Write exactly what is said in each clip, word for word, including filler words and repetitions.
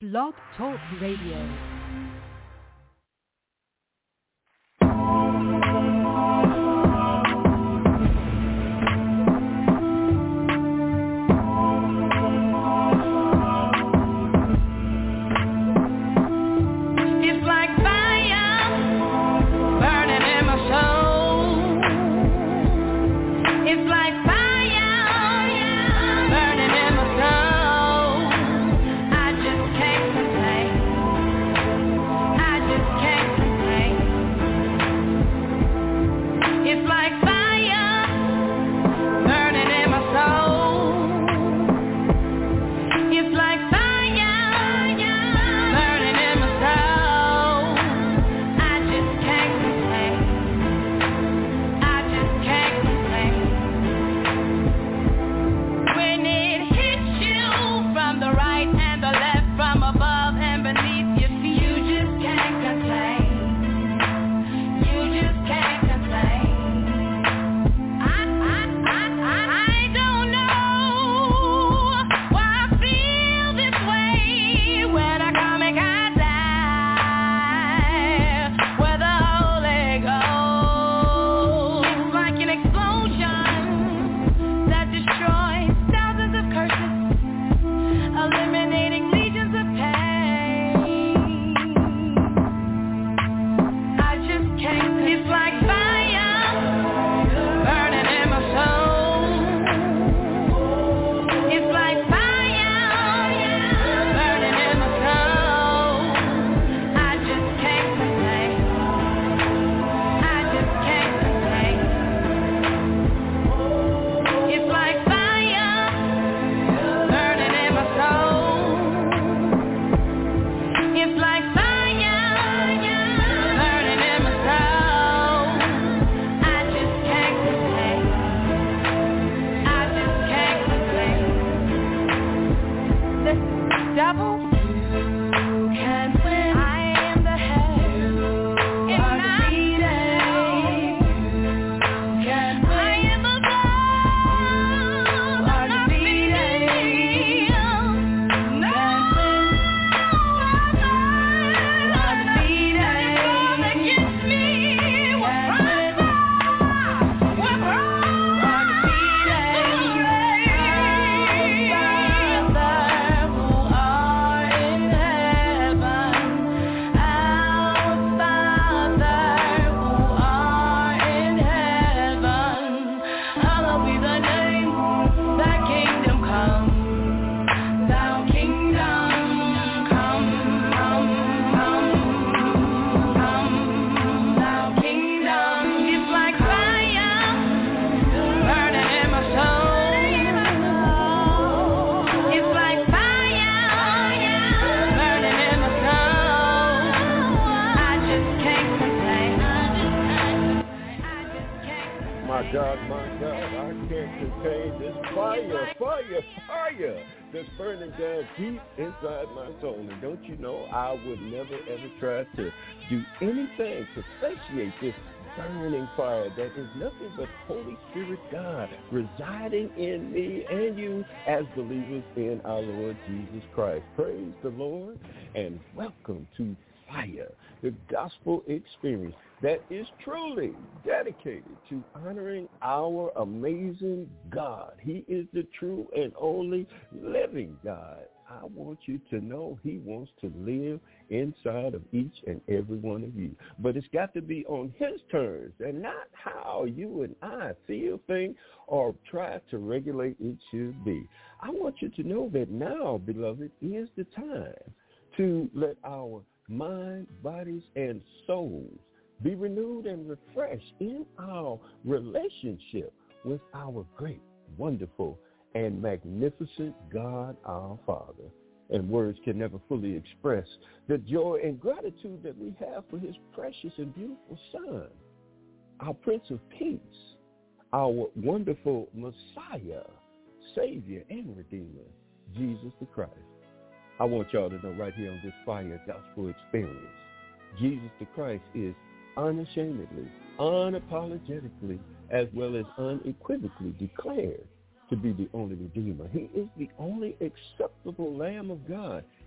Blog Talk Radio. Deep inside my soul. And don't you know, I would never ever try to do anything to satiate this burning fire that is nothing but Holy Spirit God residing in me and you as believers in our Lord Jesus Christ. Praise the Lord and welcome to Fire, the gospel experience that is truly dedicated to honoring our amazing God. He is the true and only living God. I want you to know he wants to live inside of each and every one of you. But it's got to be on his terms and not how you and I feel, think, or try to regulate it should be. I want you to know that now, beloved, is the time to let our mind, bodies, and souls be renewed and refreshed in our relationship with our great, wonderful, and magnificent God, our Father. And words can never fully express the joy and gratitude that we have for his precious and beautiful Son, our Prince of Peace, our wonderful Messiah, Savior, and Redeemer, Jesus the Christ. I want y'all to know right here on this Fire Gospel Experience, Jesus the Christ is unashamedly, unapologetically, as well as unequivocally declared to be the only Redeemer. He is the only acceptable Lamb of God.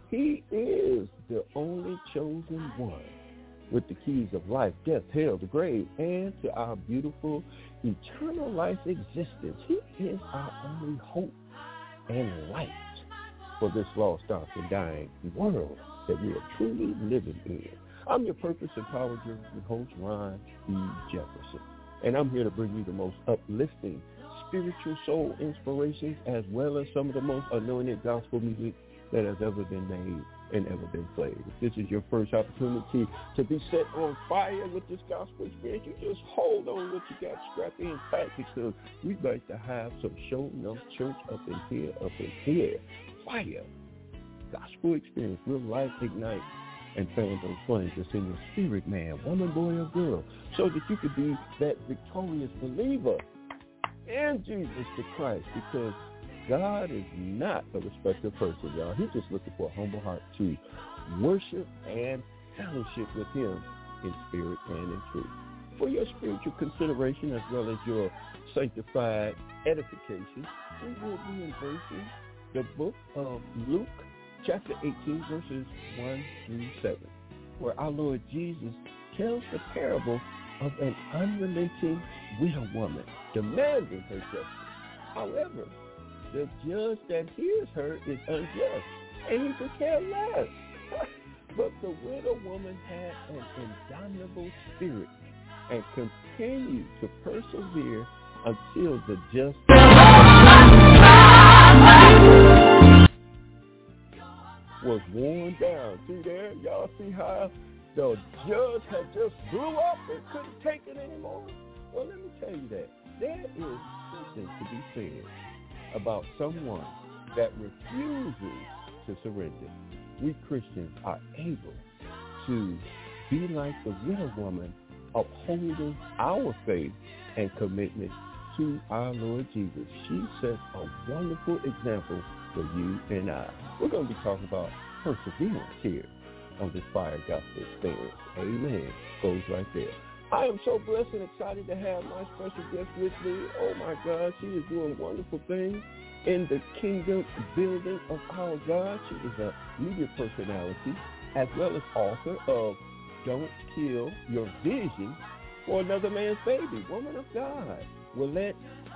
He is the only chosen one with the keys of life, death, hell, the grave, and to our beautiful eternal life existence. He is our only hope and light for this lost, dark, and dying world that we are truly living in. I'm your Purpose Empowered Journey host, Ron E. Jefferson, and I'm here to bring you the most uplifting spiritual soul inspirations as well as some of the most anointed gospel music that has ever been made and ever been played. If this is your first opportunity to be set on fire with this gospel experience, you just hold on what you got strapped in tight, because we'd like to have some show enough church up in here, up in here. Fire. Gospel experience, real life ignite, and fan those flames that's in your spirit, man, woman, boy, or girl, so that you could be that victorious believer in Jesus the Christ, because God is not a respecter of person, y'all. He's just looking for a humble heart to worship and fellowship with him in spirit and in truth. For your spiritual consideration as well as your sanctified edification, we will be embracing the book of Luke, chapter eighteen, verses one through seven, where our Lord Jesus tells the parable of an unrelenting widow woman demanding her justice. However, the judge that hears her is unjust, and he could care less. But the widow woman had an indomitable spirit and continued to persevere until the just was worn down. See there? Y'all see how the judge had just blew up and couldn't take it anymore? Well, let me tell you that. There is something to be said about someone that refuses to surrender. We Christians are able to be like the widow woman, upholding our faith and commitment to our Lord Jesus. She sets a wonderful example for you and I. We're going to be talking about perseverance here on this Fire Gospel Experience. Amen. Goes right there. I am so blessed and excited to have my special guest with me. Oh my God, she is doing wonderful things in the kingdom building of our God. She is a media personality as well as author of Don't Kill Your Vision for Another Man's Baby. Woman of God, Willette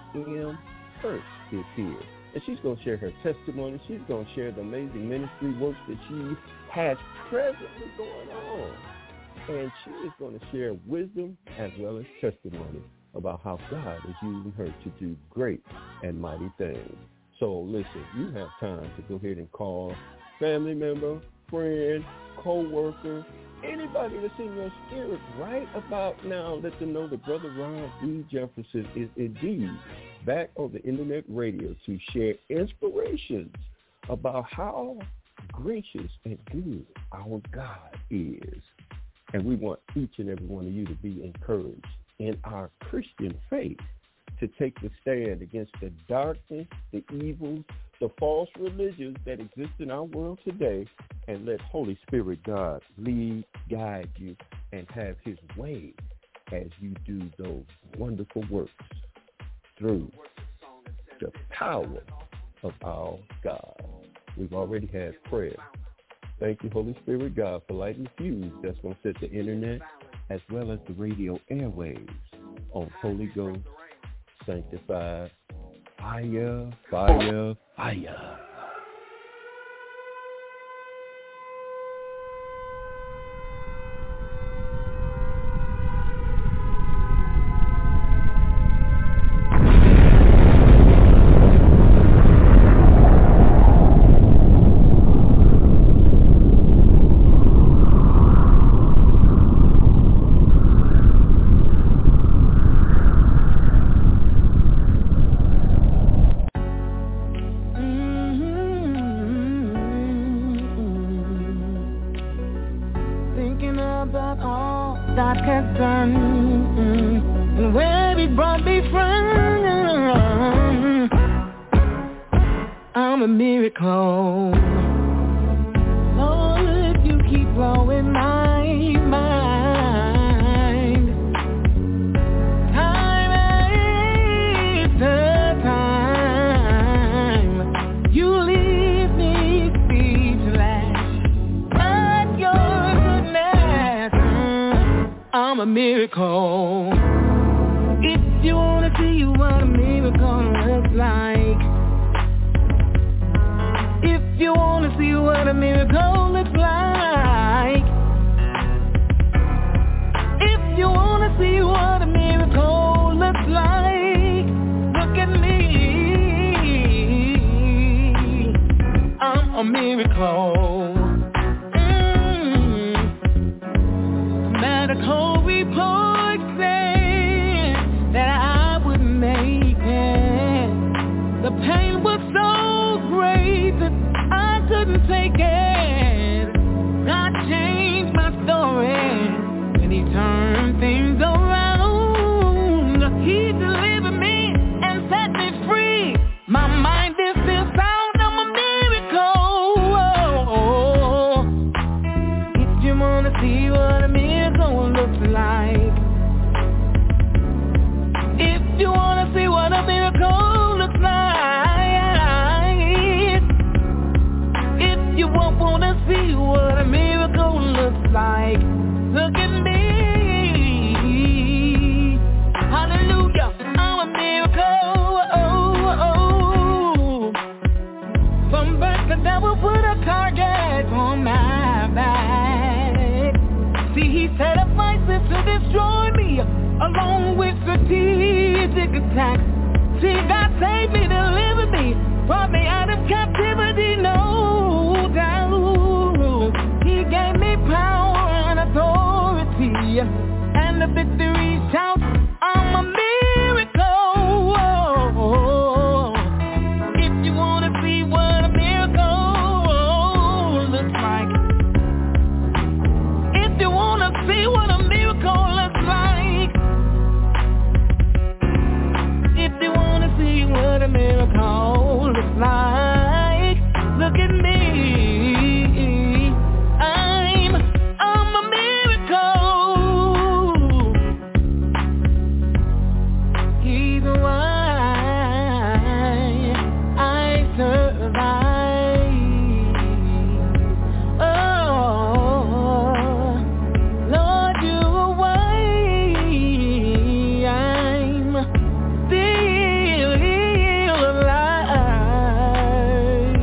M. Hurst is here. And she's going to share her testimony. She's going to share the amazing ministry works that she has presently going on. And she is going to share wisdom as well as testimony about how God is using her to do great and mighty things. So listen, you have time to go ahead and call family member, friend, co-worker, anybody that's in your spirit right about now. Let them know that Brother Ron E. Jefferson is indeed back on the internet radio to share inspirations about how gracious and good our God is. And we want each and every one of you to be encouraged in our Christian faith to take the stand against the darkness, the evils, the false religions that exist in our world today, and let Holy Spirit God lead, guide you, and have his way as you do those wonderful works through the power of our God. We've already had prayer. Thank you, Holy Spirit God, for lighting the fuse that's going to set the internet as well as the radio airwaves on Holy Ghost sanctified fire, fire, fire. You leave me speechless. a miracle. If you wanna see what a miracle looks like, if you wanna see what a miracle looks like, if you wanna see what a miracle looks like, look at me, I'm a miracle. Mm. Medical report said that I would make it. The pain was so great that I couldn't take it. God changed my story when He turned things around. He delivered me and set me free. My mind is still sound. I'm a miracle. If you wanna see what a miracle looks like, if you wanna see what a miracle looks like, if you won't wanna see what a miracle looks like, look at me. Hallelujah, I'm a miracle. Oh, oh. From birth the devil put a target on my back. See, he set up vices to destroy me, along with strategic attacks. See, God saved me, delivered me, brought me out of captivity, no doubt. He gave me power and authority, and the victory shout, I'm a miracle. If you want to see what a miracle looks like, if you want to see what a miracle looks like, if you want to see what a miracle looks like, look at me. I'm, I'm a miracle. He's why I survive. Oh, Lord, you are why I'm still alive.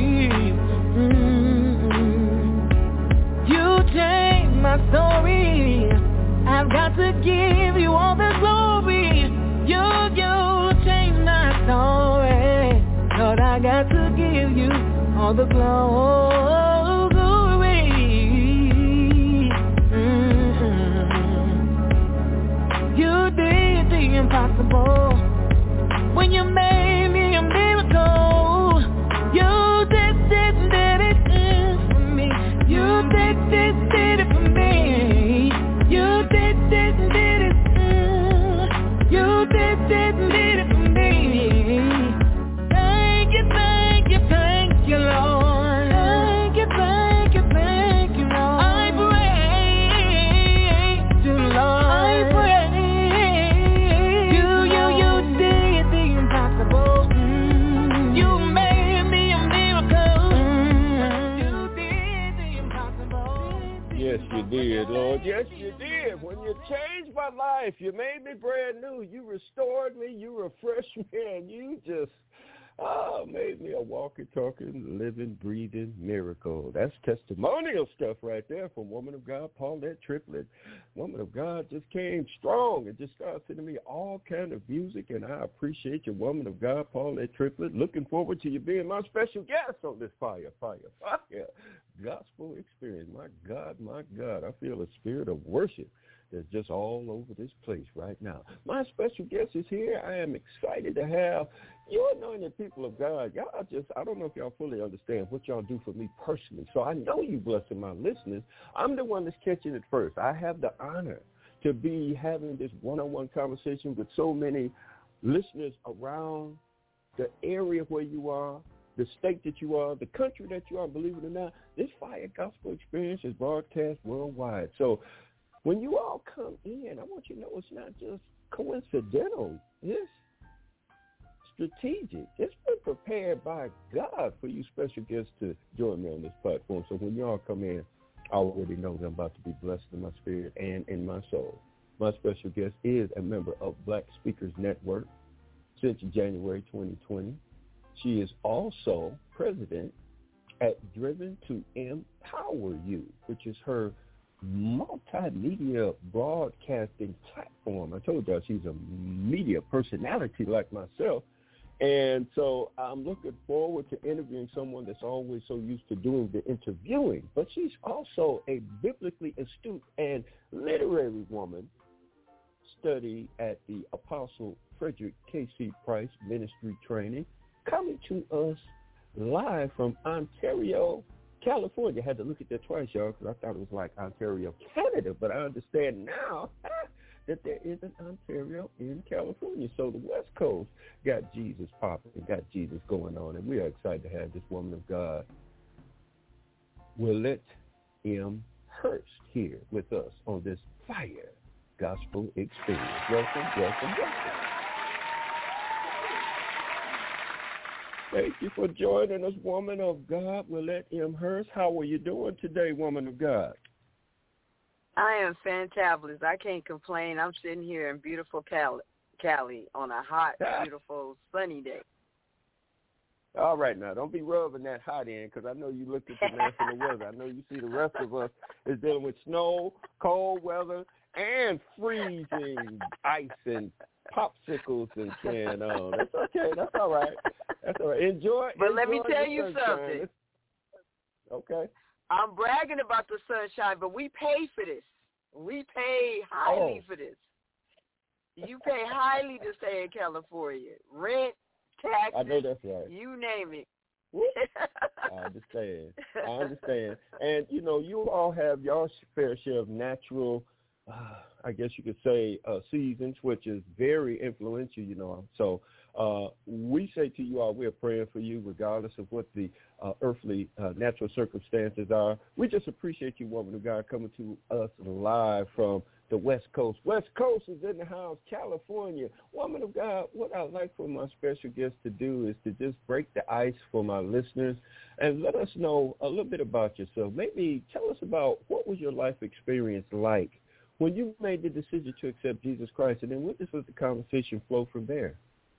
Mm-mm. You changed my story. I've got to give you all the glory. You, you changed my story. Lord, I got to give you all the glory. Mm-mm. You did the impossible when you made me a miracle. You did, did, did it mm, for me. You did, did, did it for me. You did, did, did it mm, you did, did, did it for me. Thank you, thank you, thank you, Lord. Thank you, thank you, thank you, Lord. I praise you, Lord. I praise you, you, you did the impossible. Mm. You made me a miracle. Mm. You did the impossible. Yes, you did, Lord. Yes, you did. When you changed my life, you made me brand new. You restored me. You refreshed me. And you just oh, made me a walking, talking, living, breathing miracle. That's testimonial stuff right there from Woman of God, Paulette Triplett. Woman of God just came strong and just started sending me all kind of music, and I appreciate you, Woman of God, Paulette Triplett. Looking forward to you being my special guest on this Fire, Fire, Fire Gospel Experience. My God, my God, I feel a spirit of worship that's just all over this place right now. My special guest is here. I am excited to have you anointed people of God. Y'all just, I don't know if y'all fully understand what y'all do for me personally. So I know you blessing my listeners. I'm the one that's catching it first. I have the honor to be having this one-on-one conversation with so many listeners around the area where you are, the state that you are, the country that you are. Believe it or not, this Fire Gospel Experience is broadcast worldwide. So when you all come in, I want you to know it's not just coincidental. It's strategic. It's been prepared by God for you special guests to join me on this platform. So when you all come in, I already know that I'm about to be blessed in my spirit and in my soul. My special guest is a member of Black Speakers Network since January twenty twenty. She is also president at Driven to Empower You, which is her multimedia broadcasting platform. I told y'all she's a media personality like myself. And so I'm looking forward to interviewing someone that's always so used to doing the interviewing. But she's also a biblically astute and literary woman, studied at the Apostle Frederick K C Price Ministry Training, coming to us live from Ontario, California. I had to look at that twice, y'all, because I thought it was like Ontario, Canada. But I understand now that there is an Ontario in California. So the West Coast got Jesus popping, got Jesus going on, and we are excited to have this woman of God, Willette M. Hurst, here with us on this Fire Gospel Experience. Welcome, welcome, welcome. Thank you for joining us, woman of God, Willette M. Hurst. How are you doing today, woman of God? I am fantabulous. I can't complain. I'm sitting here in beautiful Cali, Cali on a hot, beautiful, sunny day. All right, now, don't be rubbing that hot in, because I know you looked at the national weather. I know you see the rest of us is dealing with snow, cold weather, and freezing ice and popsicles and can on. That's okay. That's all right. That's all right. Enjoy. But enjoy let me tell you sunshine. something. It's, okay. I'm bragging about the sunshine, but we pay for this. We pay highly oh. for this. You pay highly to stay in California. Rent, taxes, I know that's right. You name it. I understand. I understand. And, you know, you all have your fair share of natural, uh, I guess you could say, uh, seasons, which is very influential, you know. So uh, we say to you all, we're praying for you regardless of what the uh, earthly uh, natural circumstances are. We just appreciate you, woman of God, coming to us live from the West Coast. West Coast is in the house, California. Woman of God, what I'd like for my special guest to do is to just break the ice for my listeners and let us know a little bit about yourself. Maybe tell us about what was your life experience like when you made the decision to accept Jesus Christ, and then what does the conversation flow from there?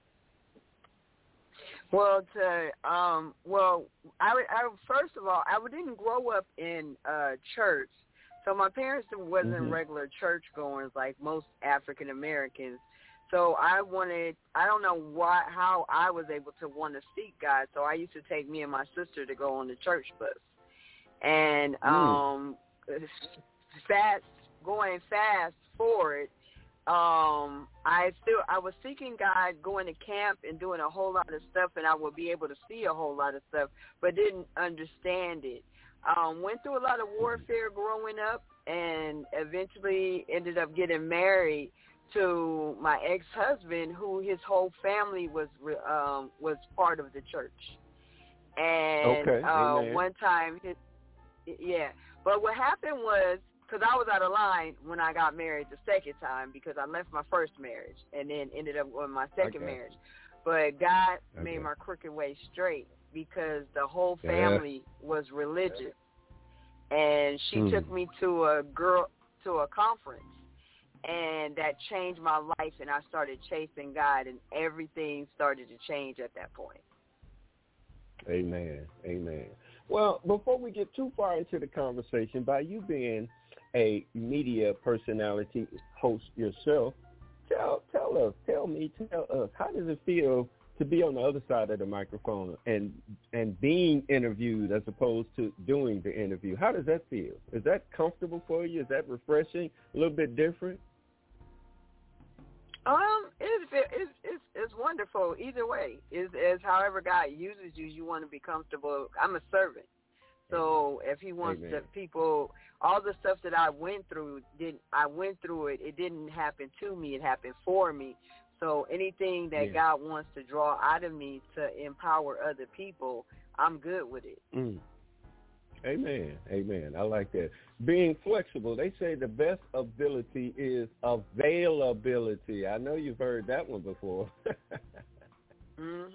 Well, to um, well, I, I first of all, I didn't grow up in uh, church, so my parents wasn't mm-hmm. regular church goers like most African Americans. So I wanted, I don't know why, how I was able to want to seek God. So I used to take me and my sister to go on the church bus, and um, mm. fast going fast forward. Um, I still I was seeking God, going to camp and doing a whole lot of stuff, and I would be able to see a whole lot of stuff, but didn't understand it. Um, went through a lot of warfare growing up, and eventually ended up getting married to my ex-husband, who his whole family was um, was part of the church. And okay. uh, one time, his, yeah. But what happened was, because I was out of line when I got married the second time, because I left my first marriage and then ended up with my second okay. marriage. But God okay. made my crooked way straight, because the whole family yeah. was religious. And she hmm. took me to a girl to a conference, and that changed my life, and I started chasing God, and everything started to change at that point. Amen. Amen. Well, before we get too far into the conversation, by you being a media personality host yourself, tell tell us, tell me, tell us, how does it feel to be on the other side of the microphone and and being interviewed as opposed to doing the interview? How does that feel? Is that comfortable for you? Is that refreshing? A little bit different? Um, it's it's it's, it's wonderful either way. Is is however God uses you, you want to be comfortable. I'm a servant, so if He wants Amen. the people, all the stuff that I went through, didn't I went through it? It didn't happen to me. It happened for me. So anything that yeah. God wants to draw out of me to empower other people, I'm good with it. Mm. Amen. Amen. I like that. Being flexible. They say the best ability is availability. I know you've heard that one before. mhm.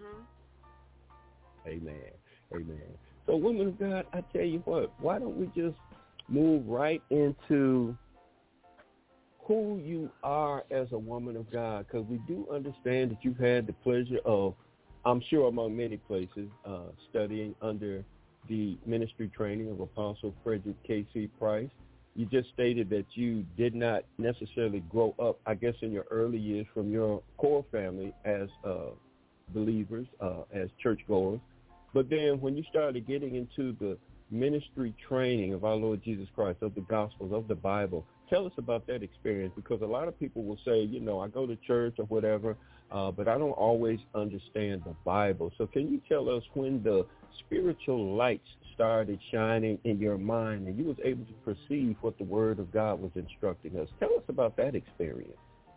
Amen. Amen. So, women of God, I tell you what, why don't we just move right into who you are as a woman of God, because we do understand that you've had the pleasure of, I'm sure among many places, uh, studying under the ministry training of Apostle Frederick K C. Price. You just stated that you did not necessarily grow up, I guess, in your early years from your core family as uh, believers, uh, as churchgoers. But then when you started getting into the ministry training of our Lord Jesus Christ, of the Gospels, of the Bible, tell us about that experience, because a lot of people will say, you know, I go to church or whatever, uh, but I don't always understand the Bible. So can you tell us when the spiritual lights started shining in your mind and you was able to perceive what the Word of God was instructing us? Tell us about that experience.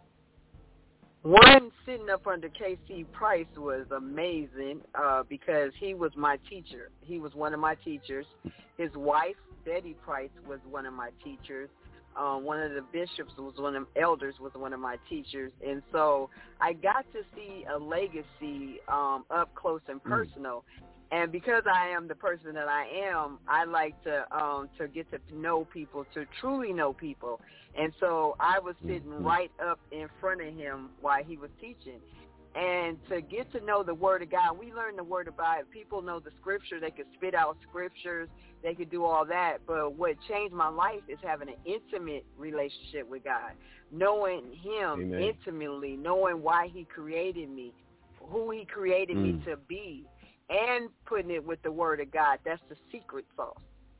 One, sitting up under K C. Price was amazing uh, because he was my teacher. He was one of my teachers. His wife, Betty Price, was one of my teachers. Um, one of the bishops was one of elders was one of my teachers. And so I got to see a legacy um, up close and personal. Mm. And because I am the person that I am, I like to um, to get to know people, to truly know people. And so I was sitting mm-hmm. right up in front of him while he was teaching. And to get to know the Word of God, we learn the Word of God. People know the Scripture. They could spit out Scriptures. They could do all that. But what changed my life is having an intimate relationship with God, knowing Him Amen. Intimately, knowing why He created me, who He created mm. me to be, and putting it with the Word of God. That's the secret sauce.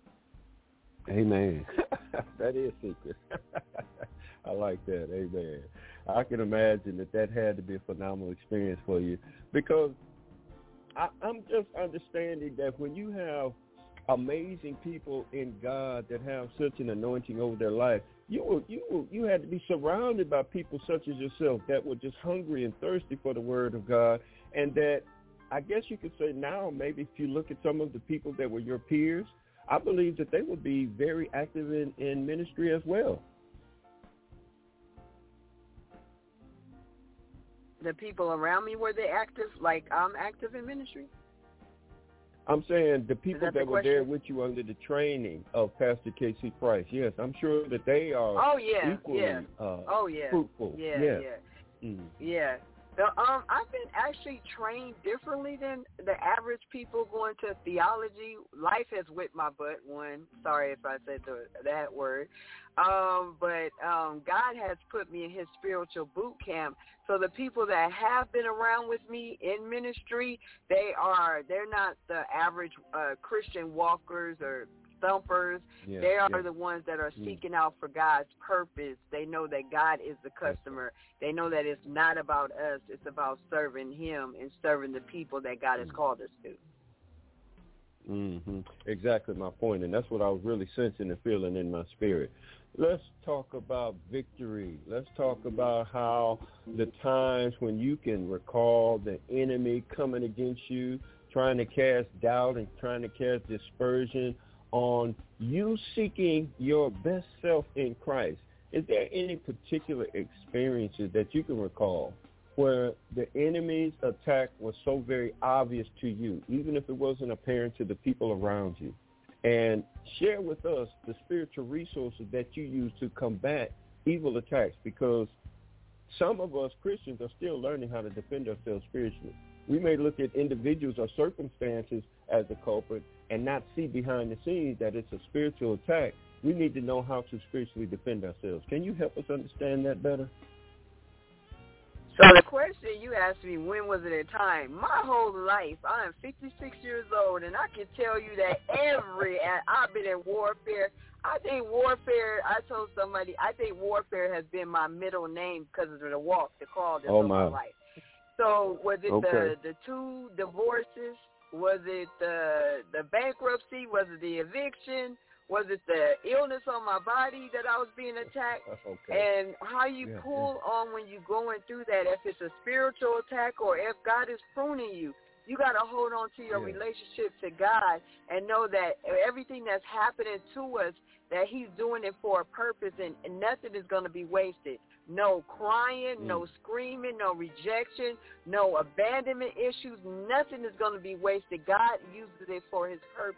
Amen. That is secret. I like that. Amen. I can imagine that that had to be a phenomenal experience for you, because I, I'm just understanding that when you have amazing people in God that have such an anointing over their life, you will, you will, you had to be surrounded by people such as yourself that were just hungry and thirsty for the Word of God, and that I guess you could say now, maybe if you look at some of the people that were your peers, I believe that they would be very active in, in ministry as well. The people around me, were they active, like I'm active in ministry? I'm saying the people that, that the were there with you under the training of Pastor K C. Price. Yes, I'm sure that they are oh, yeah, equally yeah. Uh, oh, yeah. fruitful. Yeah, yeah. Yeah. Mm. yeah. So, um, I've been actually trained differently than the average people going to theology. Life has whipped my butt, one. Sorry if I said the, that word. Um, but um, God has put me in His spiritual boot camp. So the people that have been around with me in ministry, they are, they're not the average uh, Christian walkers or thumpers. Yeah, they are yeah. the ones that are seeking out for God's purpose. They know that God is the customer. They know that it's not about us. It's about serving Him and serving the people that God has called us to. Mm-hmm. Exactly my point, and that's what I was really sensing and feeling in my spirit. Let's talk about victory. Let's talk about how the times when you can recall the enemy coming against you, trying to cast doubt and trying to cast dispersion on you seeking your best self in Christ. Is there any particular experiences that you can recall where the enemy's attack was so very obvious to you, even if it wasn't apparent to the people around you? And share with us the spiritual resources that you use to combat evil attacks, because some of us Christians are still learning how to defend ourselves spiritually. We may look at individuals or circumstances as a culprit and not see behind the scenes that it's a spiritual attack. We need to know how to spiritually defend ourselves. Can you help us understand that better? So the question you asked me, when was it a time? My whole life, I am fifty-six years old, and I can tell you that every, I've been in warfare. I think warfare, I told somebody, I think warfare has been my middle name because of the walk, the call that's oh on my. my life. So was it okay. the, the two divorces? Was it the the bankruptcy? Was it the eviction? Was it the illness on my body that I was being attacked? Okay. And how you yeah, pull yeah. on when you're going through that, if it's a spiritual attack or if God is pruning you, you got to hold on to your yeah. relationship to God and know that everything that's happening to us, that He's doing it for a purpose, and, and nothing is going to be wasted. No crying, mm. no screaming, no rejection, no abandonment issues. Nothing is going to be wasted. God uses it for His purpose.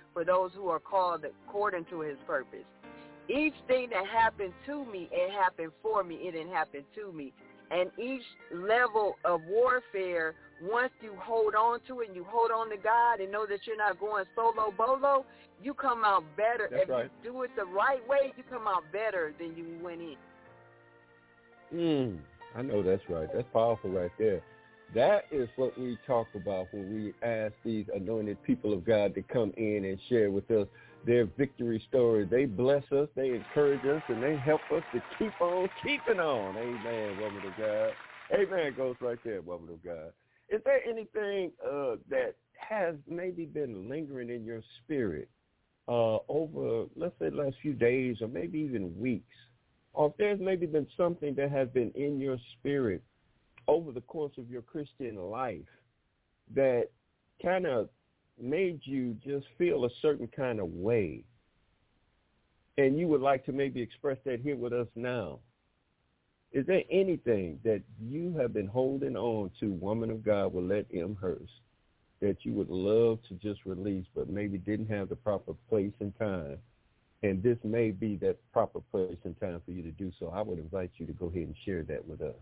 for those who are called according to his purpose. Each thing that happened to me, it happened for me. It didn't happen to me. And each level of warfare, once you hold on to it and you hold on to God and know that you're not going solo bolo, you come out better. That's if right. you do it the right way, you come out better than you went in. Mm, I know that's right. That's powerful right there. That is what we talk about when we ask these anointed people of God to come in and share with us their victory story. They bless us, they encourage us, and they help us to keep on keeping on. Amen, woman of God. Amen goes right there, woman of God. Is there anything uh, that has maybe been lingering in your spirit uh, over, let's say, the last few days or maybe even weeks? Or if there's maybe been something that has been in your spirit over the course of your Christian life that kind of made you just feel a certain kind of way, and you would like to maybe express that here with us now. Is there anything that you have been holding on to, woman of God, Willette M. Hurst, that you would love to just release but maybe didn't have the proper place and time, and this may be that proper place and time for you to do so? I would invite you to go ahead and share that with us.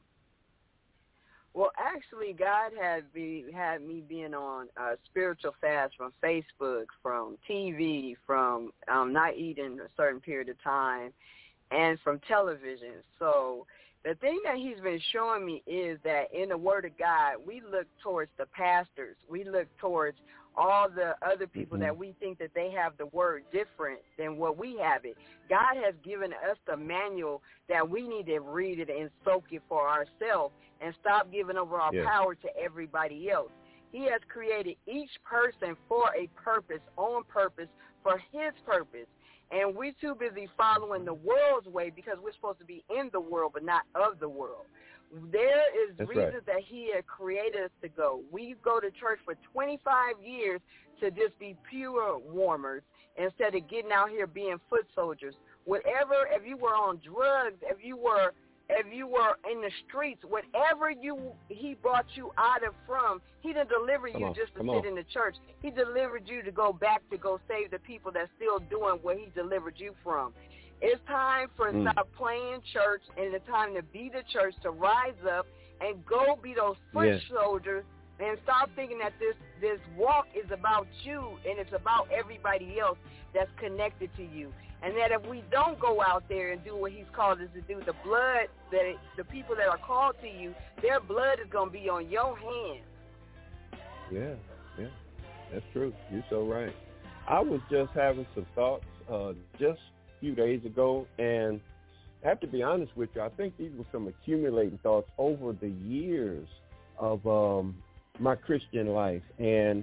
Well, actually, God had be had me being on a spiritual fast from Facebook, from T V, from um, not eating a certain period of time, and from television. So the thing that he's been showing me is that in the Word of God, we look towards the pastors. We look towards all the other people mm-hmm. that we think that they have the Word different than what we have it. God has given us the manual that we need to read it and soak it for ourselves and stop giving over our yeah. power to everybody else. He has created each person for a purpose, on purpose, for his purpose. And we're too busy following the world's way because we're supposed to be in the world but not of the world. There is That's reasons right. that he had created us to go. We go to church for twenty-five years to just be pure warmers instead of getting out here being foot soldiers. Whatever, if you were on drugs, if you were if you were in the streets, whatever you he brought you out of from, he didn't deliver Come you on, just to come sit on. in the church. He delivered you to go back to go save the people that's still doing what he delivered you from. It's time for Mm. stop playing church, and it's time to be the church, to rise up and go be those foot Yes. soldiers, and stop thinking that this, this walk is about you and it's about everybody else that's connected to you. And that if we don't go out there and do what he's called us to do, the blood, that it, the people that are called to you, their blood is going to be on your hands. Yeah, yeah, that's true. You're so right. I was just having some thoughts uh, just a few days ago, and I have to be honest with you, I think these were some accumulating thoughts over the years of um, my Christian life. And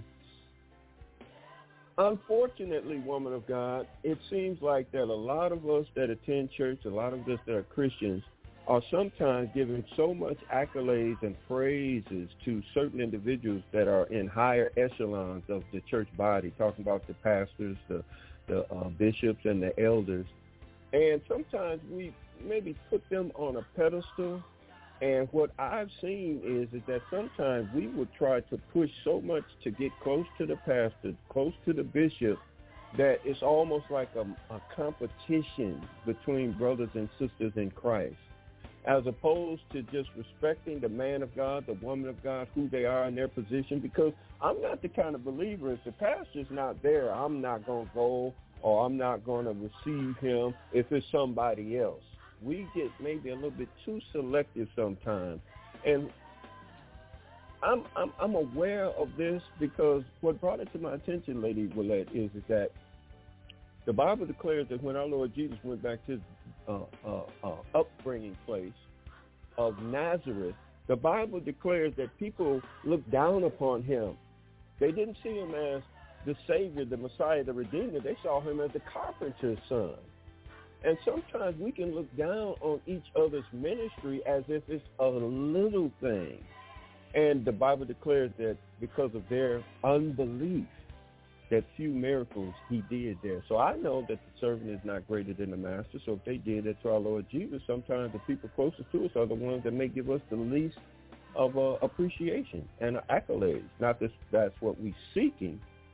unfortunately, woman of God, it seems like that a lot of us that attend church, a lot of us that are Christians, are sometimes giving so much accolades and praises to certain individuals that are in higher echelons of the church body, talking about the pastors, the, the uh, bishops, and the elders. And sometimes we maybe put them on a pedestal. And what I've seen is, is that sometimes we would try to push so much to get close to the pastor, close to the bishop, that it's almost like a, a competition between brothers and sisters in Christ, as opposed to just respecting the man of God, the woman of God, who they are in their position. Because I'm not the kind of believer, if the pastor's not there, I'm not going to go, or I'm not going to receive him if it's somebody else. We get maybe a little bit too selective sometimes. And I'm, I'm I'm aware of this because what brought it to my attention, Lady Willette, is, is that the Bible declares that when our Lord Jesus went back to his uh, uh, uh, upbringing place of Nazareth, the Bible declares that people looked down upon him. They didn't see him as the Savior, the Messiah, the Redeemer. They saw him as the carpenter's son. And sometimes we can look down on each other's ministry as if it's a little thing. And the Bible declares that because of their unbelief, that few miracles he did there. So I know that the servant is not greater than the master. So if they did that to our Lord Jesus, sometimes the people closest to us are the ones that may give us the least of uh, appreciation and accolades. Not that that's what we're seeking,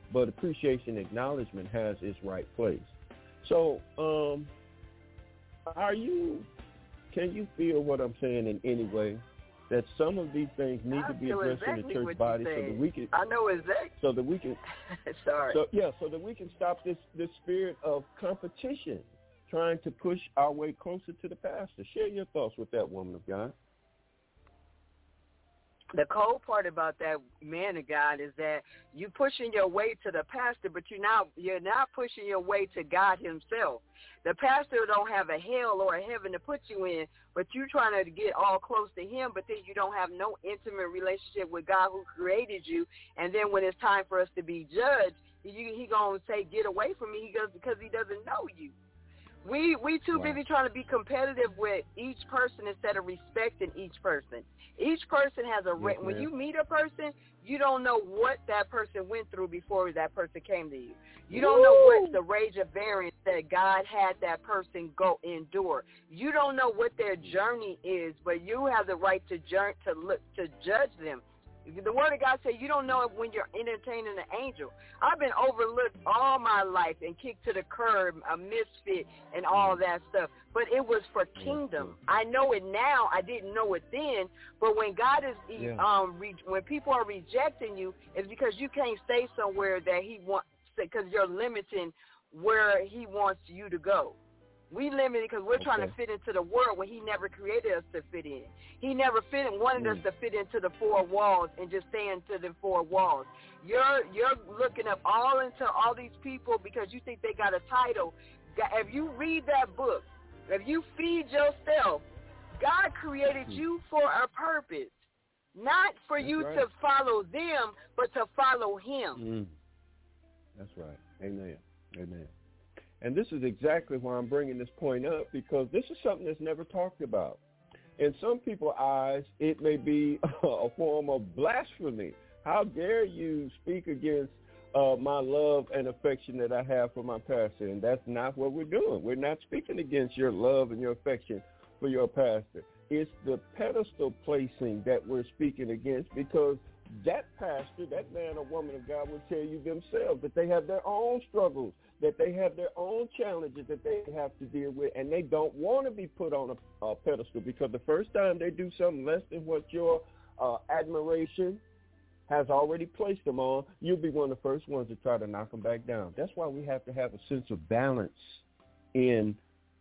but appreciation, acknowledgement has its right place. So, um, are you, can you feel what I'm saying in any way? That some of these things need I to be feel addressed exactly in the church body so that we can. I know exactly. So that we can. Sorry. So yeah, so that we can stop this this spirit of competition, trying to push our way closer to the pastor. Share your thoughts with that woman of God. The cold part about that, man of God, is that you pushing your way to the pastor, but you're not you're not pushing your way to God himself. The pastor don't have a hell or a heaven to put you in, but you're trying to get all close to him, but then you don't have no intimate relationship with God who created you. And then when it's time for us to be judged, he, he going to say, get away from me, he goes, because he doesn't know you. We we too Wow. busy trying to be competitive with each person instead of respecting each person. Each person has a yes, when ma'am. you meet a person, you don't know what that person went through before that person came to you. You don't Woo! know what the rage of variance that God had that person go endure. You don't know what their journey is, but you have the right to journey, to look to judge them. The Word of God says you don't know it when you're entertaining an angel. I've been overlooked all my life and kicked to the curb, a misfit, and all that stuff. But it was for kingdom. I know it now. I didn't know it then. But when God is, Yeah. um, re- when people are rejecting you, it's because you can't stay somewhere that He wants, because you're limiting where He wants you to go. We limit it because we're Okay. trying to fit into the world where He never created us to fit in. He never fit wanted Mm. us to fit into the four walls and just stay into the four walls. You're you're looking up all into all these people because you think they got a title. If you read that book, if you feed yourself, God created Mm. you for a purpose, not for That's you right. to follow them, but to follow Him. Mm. That's right. Amen. Amen. And this is exactly why I'm bringing this point up, because this is something that's never talked about. In some people's eyes, it may be a form of blasphemy. How dare you speak against uh, my love and affection that I have for my pastor? And that's not what we're doing. We're not speaking against your love and your affection for your pastor. It's the pedestal placing that we're speaking against, because that pastor, that man or woman of God will tell you themselves that they have their own struggles, that they have their own challenges that they have to deal with, and they don't want to be put on a, a pedestal, because the first time they do something less than what your uh, admiration has already placed them on, you'll be one of the first ones to try to knock them back down. That's why we have to have a sense of balance in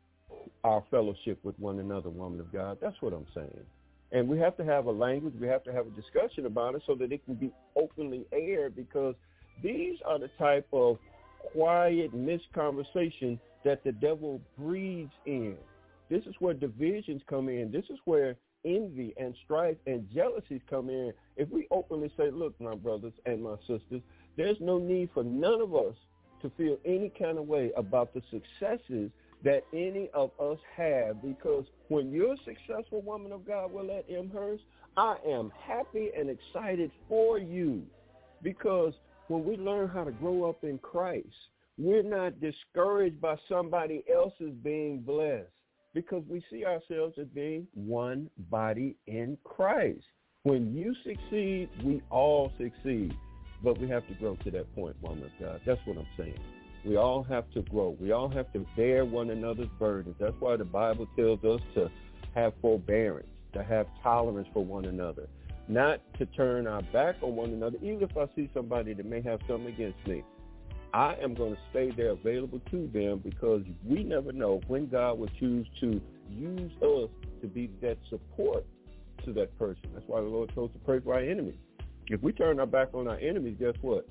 our fellowship with one another, woman of God. That's what I'm saying. And we have to have a language, we have to have a discussion about it so that it can be openly aired, because these are the type of quiet misconversation that the devil breeds in. This is where divisions come in. This is where envy and strife and jealousies come in. If we openly say, look, my brothers and my sisters, there's no need for none of us to feel any kind of way about the successes that any of us have, because when you're a successful woman of God, Willette M. Hurst, I am happy and excited for you, because when we learn how to grow up in Christ, we're not discouraged by somebody else's being blessed, because we see ourselves as being one body in Christ. When you succeed, we all succeed, but we have to grow to that point, woman of God. That's what I'm saying. We all have to grow. We all have to bear one another's burdens. That's why the Bible tells us to have forbearance, to have tolerance for one another, not to turn our back on one another. Even if I see somebody that may have something against me, I am going to stay there available to them, because we never know when God will choose to use us to be that support to that person. That's why the Lord told us to pray for our enemies. If we turn our back on our enemies, guess what?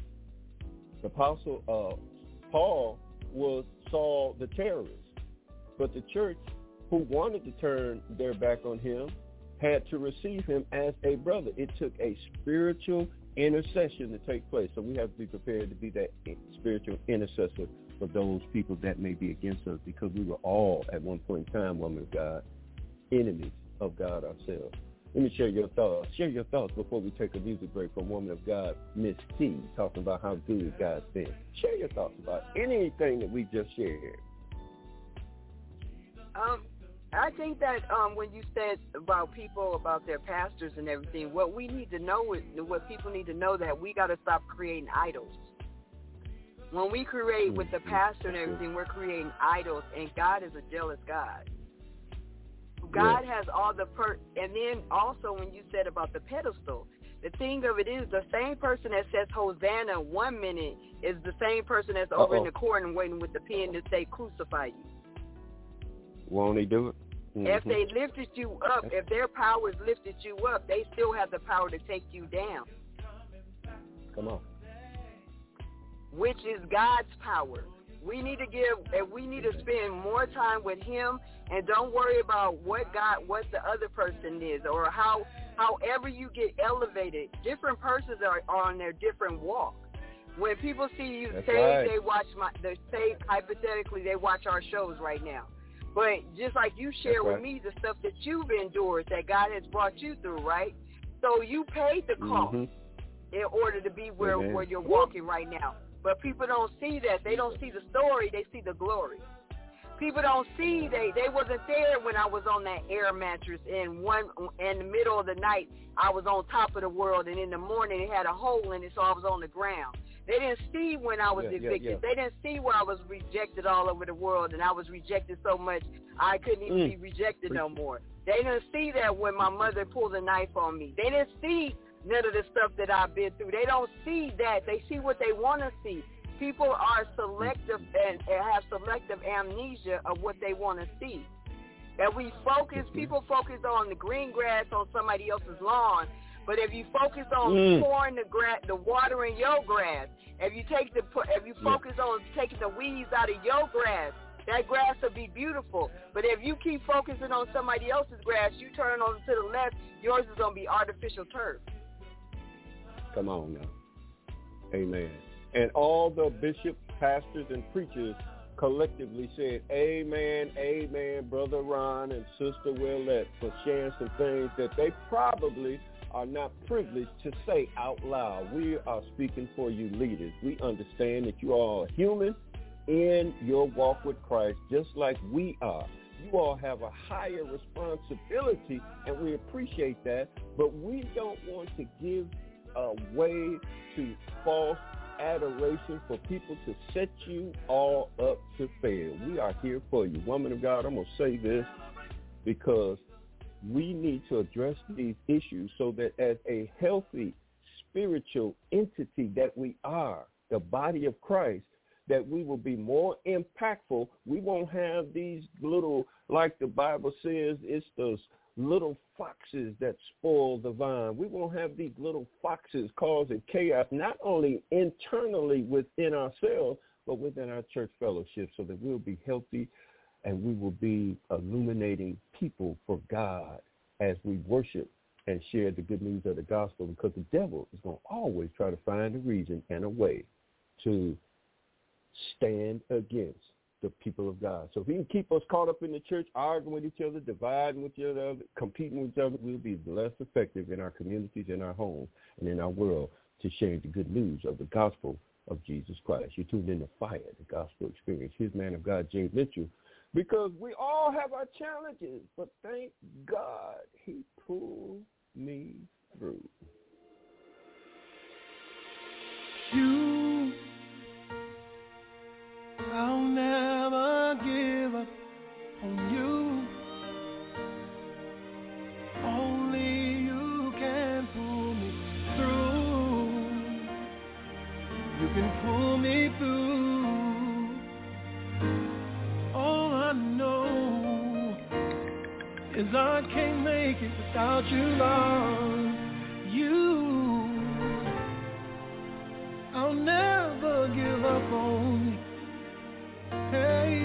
The Apostle uh, Paul was Saul the terrorist, but the church, who wanted to turn their back on him, had to receive him as a brother. It took a spiritual intercession to take place, so we have to be prepared to be that spiritual intercessor for those people that may be against us, because we were all, at one point in time, woman of God, enemies of God ourselves. Let me share your thoughts. Share your thoughts before we take a music break from woman of God, Miss T, talking about how good God's been. Share your thoughts about anything that we just shared. Um, I think that um, when you said about people, about their pastors and everything, what we need to know is, what people need to know, that we got to stop creating idols. When we create with the pastor and everything, we're creating idols, and God is a jealous God. God yeah. has all the per, and then also when you said about the pedestal, the thing of it is the same person that says Hosanna one minute is the same person that's over Uh-oh. in the court and waiting with the pen to say crucify you. Won't he do it? Mm-hmm. If they lifted you up, if their powers lifted you up, they still have the power to take you down. Come on. Which is God's power. We need to give, and we need to spend more time with Him, and don't worry about what God, what the other person is, or how, however you get elevated. Different persons are, are on their different walk. When people see you That's saved, right. they watch my, they say hypothetically they watch our shows right now. But just like you share That's with right. me the stuff that you've endured, that God has brought you through, right? So you paid the cost mm-hmm. in order to be where, Amen. where you're walking right now. But people don't see that. They don't see the story. They see the glory. People don't see they they wasn't there when I was on that air mattress and one in the middle of the night I was on top of the world, and in the morning it had a hole in it, so I was on the ground. They didn't see when I was yeah, evicted. Yeah, yeah. They didn't see where I was rejected all over the world, and I was rejected so much I couldn't even mm. be rejected no more. They didn't see that when my mother pulled a knife on me. They didn't see none of the stuff that I've been through. They don't see that. They see what they want to see. People are selective and have selective amnesia of what they want to see. That we focus, people focus on the green grass on somebody else's lawn, but if you focus on mm. pouring the grass, the water in your grass, if you take the, if you focus yeah. on taking the weeds out of your grass, that grass will be beautiful. But if you keep focusing on somebody else's grass, you turn over to the left, yours is going to be artificial turf. Come on now. Amen. And all the bishops, pastors, and preachers collectively said, amen, amen, Brother Ron and Sister Willette, for sharing some things that they probably are not privileged to say out loud. We are speaking for you leaders. We understand that you are human in your walk with Christ, just like we are. You all have a higher responsibility, and we appreciate that, but we don't want to give a way to false adoration for people to set you all up to fail. We are here for you. Woman of God, I'm going to say this because we need to address these issues so that as a healthy spiritual entity that we are, the body of Christ, that we will be more impactful. We won't have these little, like the Bible says, it's those little foxes that spoil the vine. We won't have these little foxes causing chaos, not only internally within ourselves, but within our church fellowship, so that we'll be healthy and we will be illuminating people for God as we worship and share the good news of the gospel, because the devil is going to always try to find a reason and a way to stand against the people of God. So if he can keep us caught up in the church, arguing with each other, dividing with each other, competing with each other, we'll be less effective in our communities, in our homes, and in our world to share the good news of the gospel of Jesus Christ. You tuned in to Fire, the Gospel Experience. Here's man of God, Jay Mitchell, because we all have our challenges, but thank God he pulled me through. You, I'll never give up on you. Only you can pull me through. You can pull me through. All I know is I can't make it without you, Lord. You, I'll never give up on you. Hey,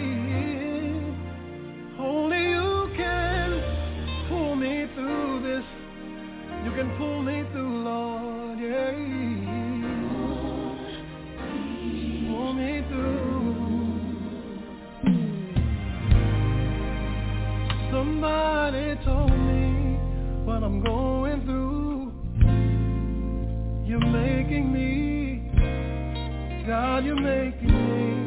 only you can pull me through this. You can pull me through, Lord, yeah. Pull me through. Somebody told me what I'm going through. You're making me, God, you're making me.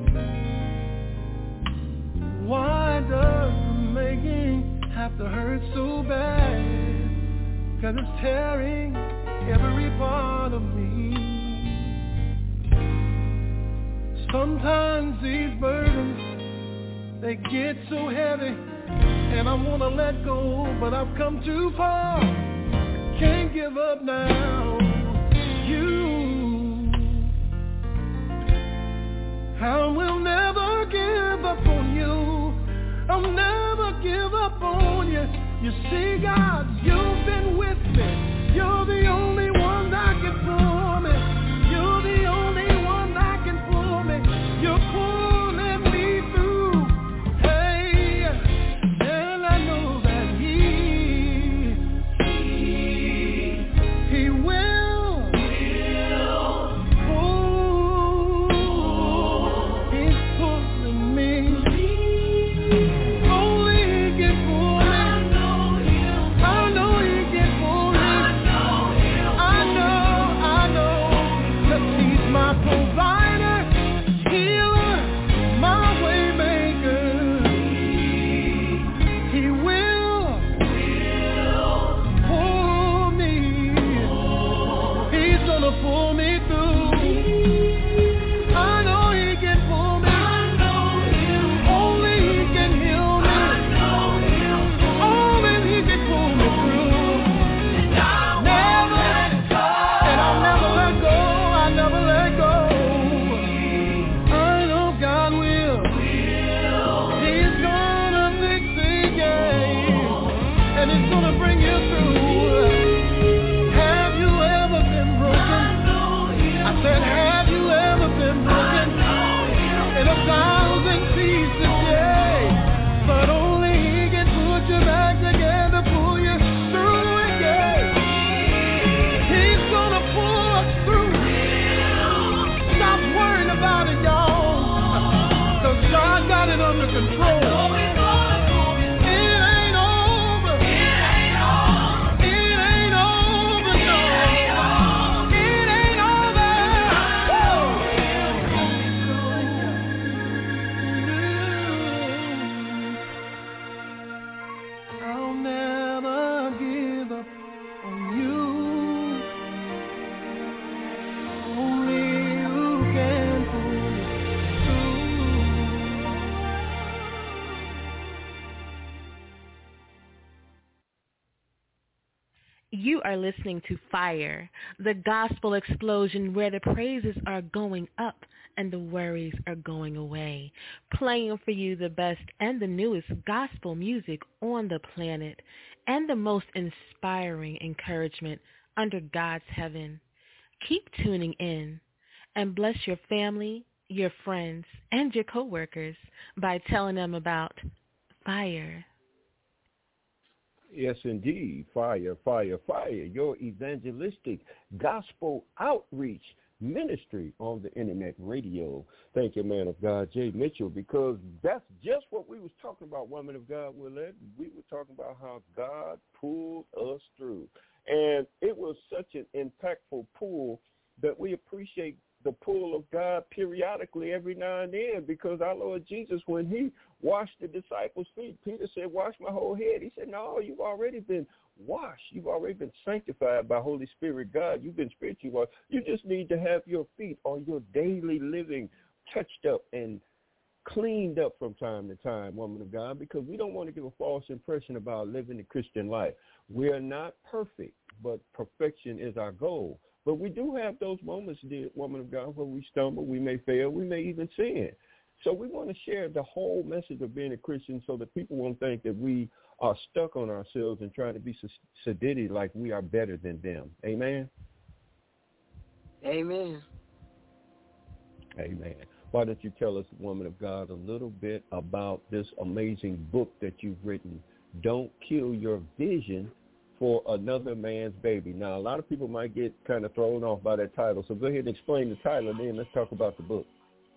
Why does the making have to hurt so bad? 'Cause it's tearing every part of me. Sometimes these burdens, they get so heavy, and I want to let go, but I've come too far, can't give up now. You, I will never give up on you, I'll never give up on you. You see, God, you've been with me, you're the only one that can pull me, you're the only one that can pull me, you're pulling me through, hey, and I know that He, He, He will, will pull, He's pulling me, only He can pull me. I know He can pull me. I know, I know, 'cause He's my provider, healer, my way maker. He will, will pull me. He's gonna pull me through. I know He can pull me. Only He can heal me. Only He can pull me through. Never, and I'll never let go. I'll never let go. I know God will. He's gonna fix the game, and He's gonna bring you through. Have you ever been broken? I said, have you ever been broken? In a thousand pieces, yeah. But only He can put you back together, pull you through again. He's gonna pull us through. Stop worrying about it, y'all, 'cause God got it under control. It ain't over. It ain't over, no. It ain't over. Woo. I'll never give up on you. Only You can pull me through. You are listening to Fire, the gospel explosion where the praises are going up and the worries are going away. Playing for you the best and the newest gospel music on the planet and the most inspiring encouragement under God's heaven. Keep tuning in and bless your family, your friends, and your coworkers by telling them about Fire. Yes, indeed. Fire, fire, fire. Your evangelistic gospel outreach ministry on the internet radio. Thank you, man of God, Jay Mitchell, because that's just what we was talking about, woman of God, Willette. We were talking about how God pulled us through. And it was such an impactful pull that we appreciate the pull of God periodically every now and then, because our Lord Jesus, when he washed the disciples' feet, Peter said, wash my whole head. He said, no, you've already been washed. You've already been sanctified by Holy Spirit God. You've been spiritually washed. You just need to have your feet or your daily living touched up and cleaned up from time to time, woman of God, because we don't want to give a false impression about living the Christian life. We are not perfect, but perfection is our goal. But we do have those moments, dear woman of God, where we stumble, we may fail, we may even sin. So we want to share the whole message of being a Christian so that people won't think that we are stuck on ourselves and trying to be sedity like we are better than them. Amen? Amen. Amen. Why don't you tell us, woman of God, a little bit about this amazing book that you've written, Don't Kill Your Vision for Another Man's Baby. Now, a lot of people might get kind of thrown off by that title, so go ahead and explain the title, and then let's talk about the book.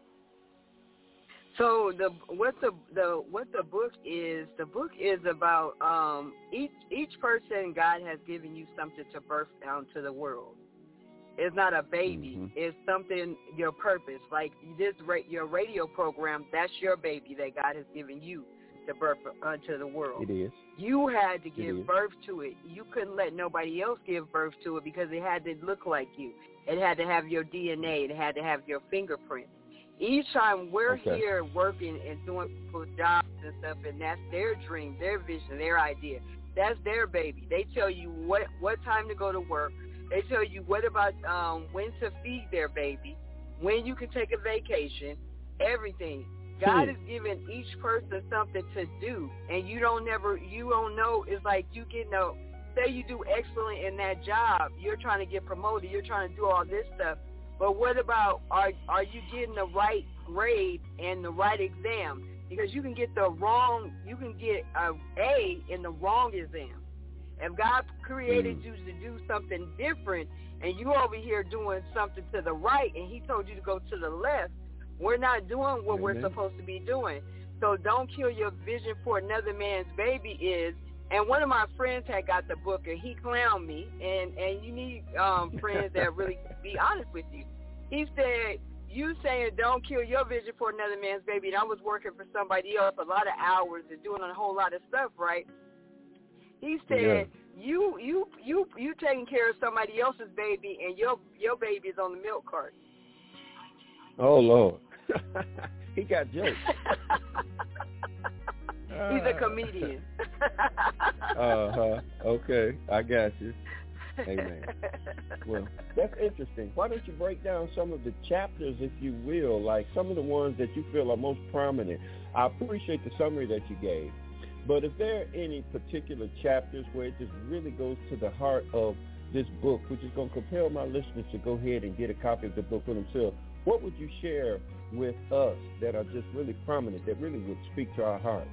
So the what the the what the book is, the book is about um, each each person God has given you something to birth out to the world. It's not a baby. Mm-hmm. It's something, your purpose. Like this, your radio program, that's your baby that God has given you to birth unto the world. It is. You had to give birth to it. You couldn't let nobody else give birth to it because it had to look like you. It had to have your D N A. It had to have your fingerprint. Each time we're okay. here working and doing people's jobs and stuff, and that's their dream, their vision, their idea. That's their baby. They tell you what, what time to go to work. They tell you what about um, when to feed their baby, when you can take a vacation, everything. God is giving each person something to do, and you don't never, you don't know. It's like you get no. Say you do excellent in that job, you're trying to get promoted, you're trying to do all this stuff. But what about are are you getting the right grade and the right exam? Because you can get the wrong, you can get a A in the wrong exam. If God created mm. you to do something different, and you over here doing something to the right, and He told you to go to the left. We're not doing what Amen. We're supposed to be doing. So don't kill your vision for another man's baby is, and one of my friends had got the book, and he clowned me, and, and you need um, friends that really be honest with you. He said, you saying don't kill your vision for another man's baby, and I was working for somebody else a lot of hours and doing a whole lot of stuff, right? He said, yeah. you you you you taking care of somebody else's baby, and your your baby is on the milk carton. Oh, Lord. He got jokes. He's a comedian. uh-huh. Okay. I got you. Amen. Well, that's interesting. Why don't you break down some of the chapters, if you will, like some of the ones that you feel are most prominent? I appreciate the summary that you gave. But if there are any particular chapters where it just really goes to the heart of this book, which is going to compel my listeners to go ahead and get a copy of the book for themselves, what would you share with us that are just really prominent, that really would speak to our heart?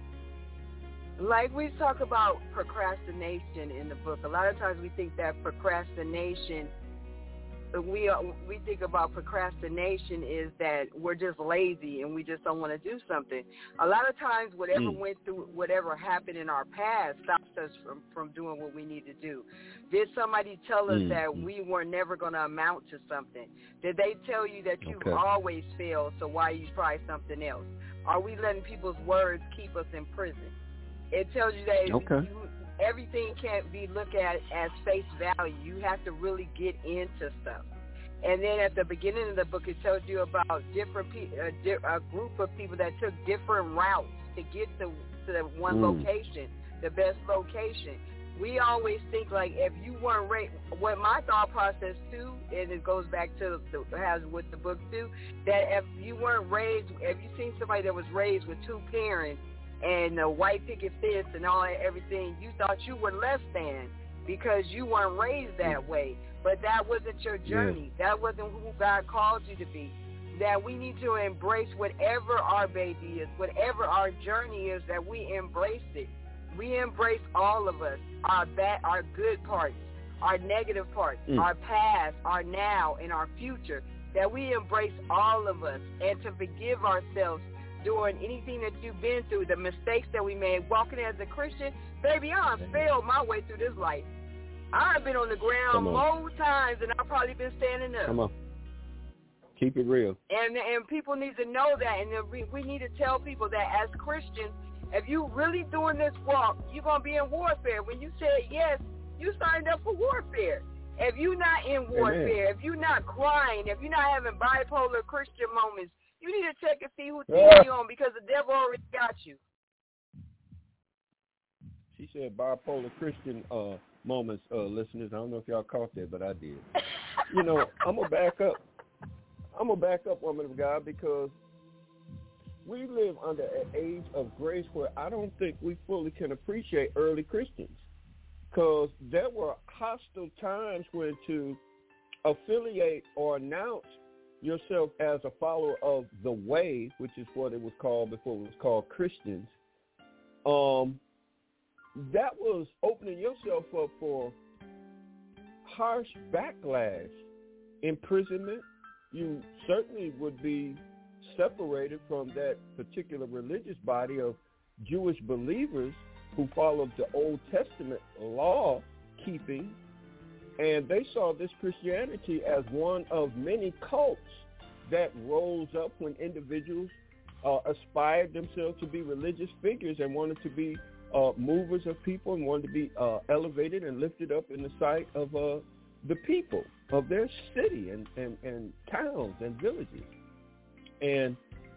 Like we talk about procrastination in the book. A lot of times we think that procrastination, we we think about procrastination is that we're just lazy and we just don't want to do something. A lot of times whatever mm. went through, whatever happened in our past stops us from, from doing what we need to do. Did somebody tell us mm. that we were never going to amount to something? Did they tell you that you've okay. always failed, so why you try something else? Are we letting people's words keep us in prison? It tells you that okay. you, everything can't be looked at as face value. You have to really get into stuff. And then at the beginning of the book, it tells you about different pe- a, di- a group of people that took different routes to get to, to the one mm. location, the best location. We always think like if you weren't raised, what my thought process too, and it goes back to the, has with the book too, that if you weren't raised, if you seen somebody that was raised with two parents, and the white picket fence and all that, everything, you thought you were less than because you weren't raised that way. But that wasn't your journey. Yeah. That wasn't who God called you to be. That we need to embrace whatever our baby is, whatever our journey is, that we embrace it. We embrace all of us, our bad, our good parts, our negative parts, mm. our past, our now, and our future. That we embrace all of us and to forgive ourselves doing anything that you've been through, the mistakes that we made, walking as a Christian. Baby, I've failed my way through this life. I've been on the ground more times than I've probably been standing up. Come on. Keep it real. And and people need to know that, and we, we need to tell people that as Christians, if you really doing this walk, you're going to be in warfare. When you said yes, you signed up for warfare. If you're not in warfare, Amen. If you're not crying, if you're not having bipolar Christian moments, you need to check and see who team yeah. you on because the devil already got you. She said bipolar Christian uh, moments, uh, listeners. I don't know if y'all caught that, but I did. You know, I'm going to back up. I'm going to back up, woman of God, because we live under an age of grace where I don't think we fully can appreciate early Christians, because there were hostile times when to affiliate or announce yourself as a follower of the way, which is what it was called before it was called Christians, um, that was opening yourself up for harsh backlash, imprisonment. You certainly would be separated from that particular religious body of Jewish believers who followed the Old Testament law keeping. And they saw this Christianity as one of many cults that rose up when individuals uh, aspired themselves to be religious figures and wanted to be uh, movers of people and wanted to be uh, elevated and lifted up in the sight of uh, the people of their city and, and, and towns and villages. And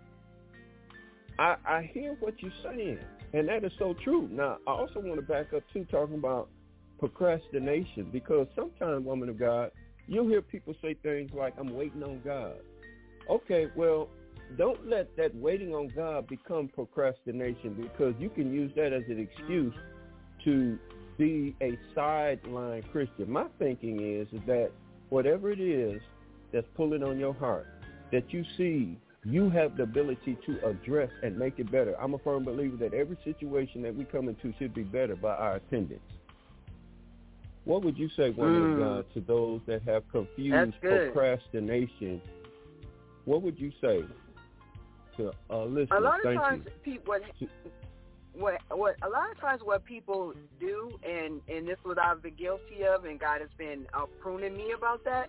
I, I hear what you're saying, and that is so true. Now, I also want to back up, too, talking about procrastination, because sometimes, woman of God, you'll hear people say things like, I'm waiting on God. Okay, well, don't let that waiting on God become procrastination, because you can use that as an excuse to be a sideline Christian. My thinking is, is that whatever it is that's pulling on your heart, that you see you have the ability to address and make it better. I'm a firm believer that every situation that we come into should be better by our attendance. What would you say, woman mm. of God, to those that have confused procrastination? What would you say to uh, listeners? A lot of Thank times, you. people, what, what, what, a lot of times, what people do, and and this is what I've been guilty of, and God has been uh, pruning me about that.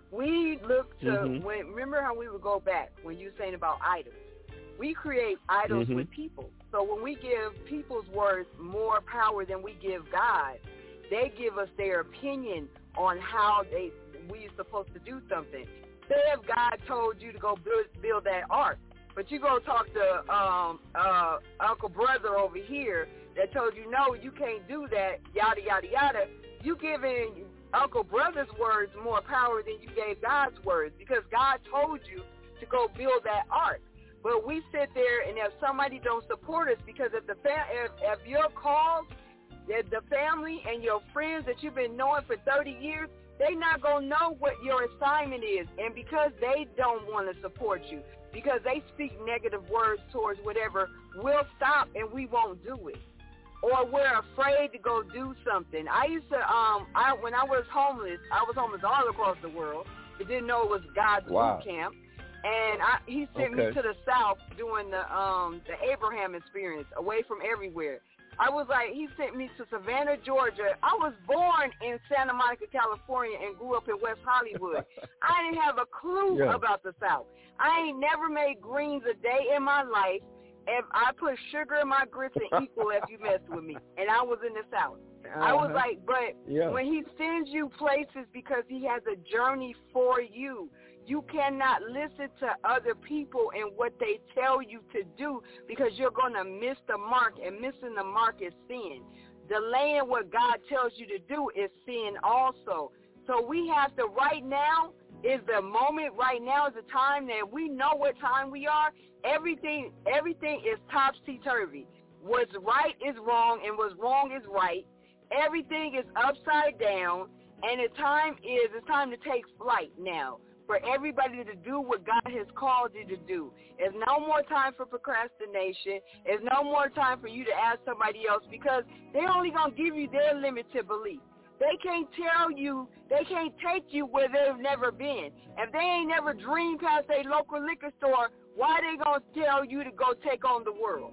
We look to, mm-hmm. when, remember how we would go back when you were saying about idols. We create idols mm-hmm. with people. So when we give people's words more power than we give God, they give us their opinion on how they we are supposed to do something. Say if God told you to go build, build that ark, but you go talk to um, uh, Uncle Brother over here that told you, no, you can't do that, yada, yada, yada, you giving Uncle Brother's words more power than you gave God's words, because God told you to go build that ark. But we sit there, and if somebody don't support us, because if the fa- if, if your cause, if the family and your friends that you've been knowing for thirty years, they not going to know what your assignment is. And because they don't want to support you, because they speak negative words towards whatever, we'll stop and we won't do it. Or we're afraid to go do something. I used to, um, I when I was homeless, I was homeless all across the world, but didn't know it was God's wow. boot camp. And I, he sent okay. me to the South doing the um, the Abraham experience, away from everywhere. I was like, he sent me to Savannah, Georgia. I was born in Santa Monica, California, and grew up in West Hollywood. I didn't have a clue yeah. about the South. I ain't never made greens a day in my life. If I put sugar in my grits and equal if you mess with me. And I was in the South. Uh-huh. I was like, but yeah. when he sends you places because he has a journey for you, you cannot listen to other people and what they tell you to do, because you're going to miss the mark, and missing the mark is sin. Delaying what God tells you to do is sin also. So we have to, right now is the moment, right now is the time that we know what time we are. Everything everything is topsy-turvy. What's right is wrong, and what's wrong is right. Everything is upside down, and the time is, it's time to take flight now for everybody to do what God has called you to do. There's no more time for procrastination. There's no more time for you to ask somebody else, because they're only going to give you their limited belief. They can't tell you, they can't take you where they've never been. If they ain't never dreamed past a local liquor store, why they going to tell you to go take on the world?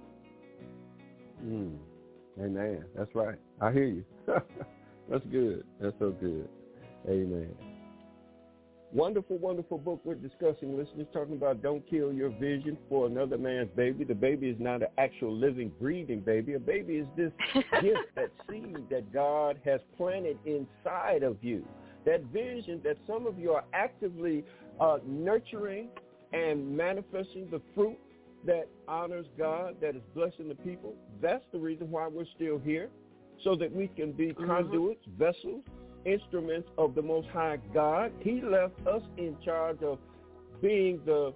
Mm. Amen. That's right. I hear you. That's good. That's so good. Amen. Wonderful, wonderful book we're discussing, listeners, talking about don't kill your vision for another man's baby. The baby is not an actual living, breathing baby. A baby is this gift, that seed that God has planted inside of you. That vision that some of you are actively uh, nurturing and manifesting the fruit that honors God, that is blessing the people. That's the reason why we're still here, so that we can be mm-hmm. conduits, vessels, instruments of the Most High God. He left us in charge of being the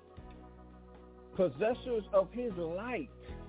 possessors of his light,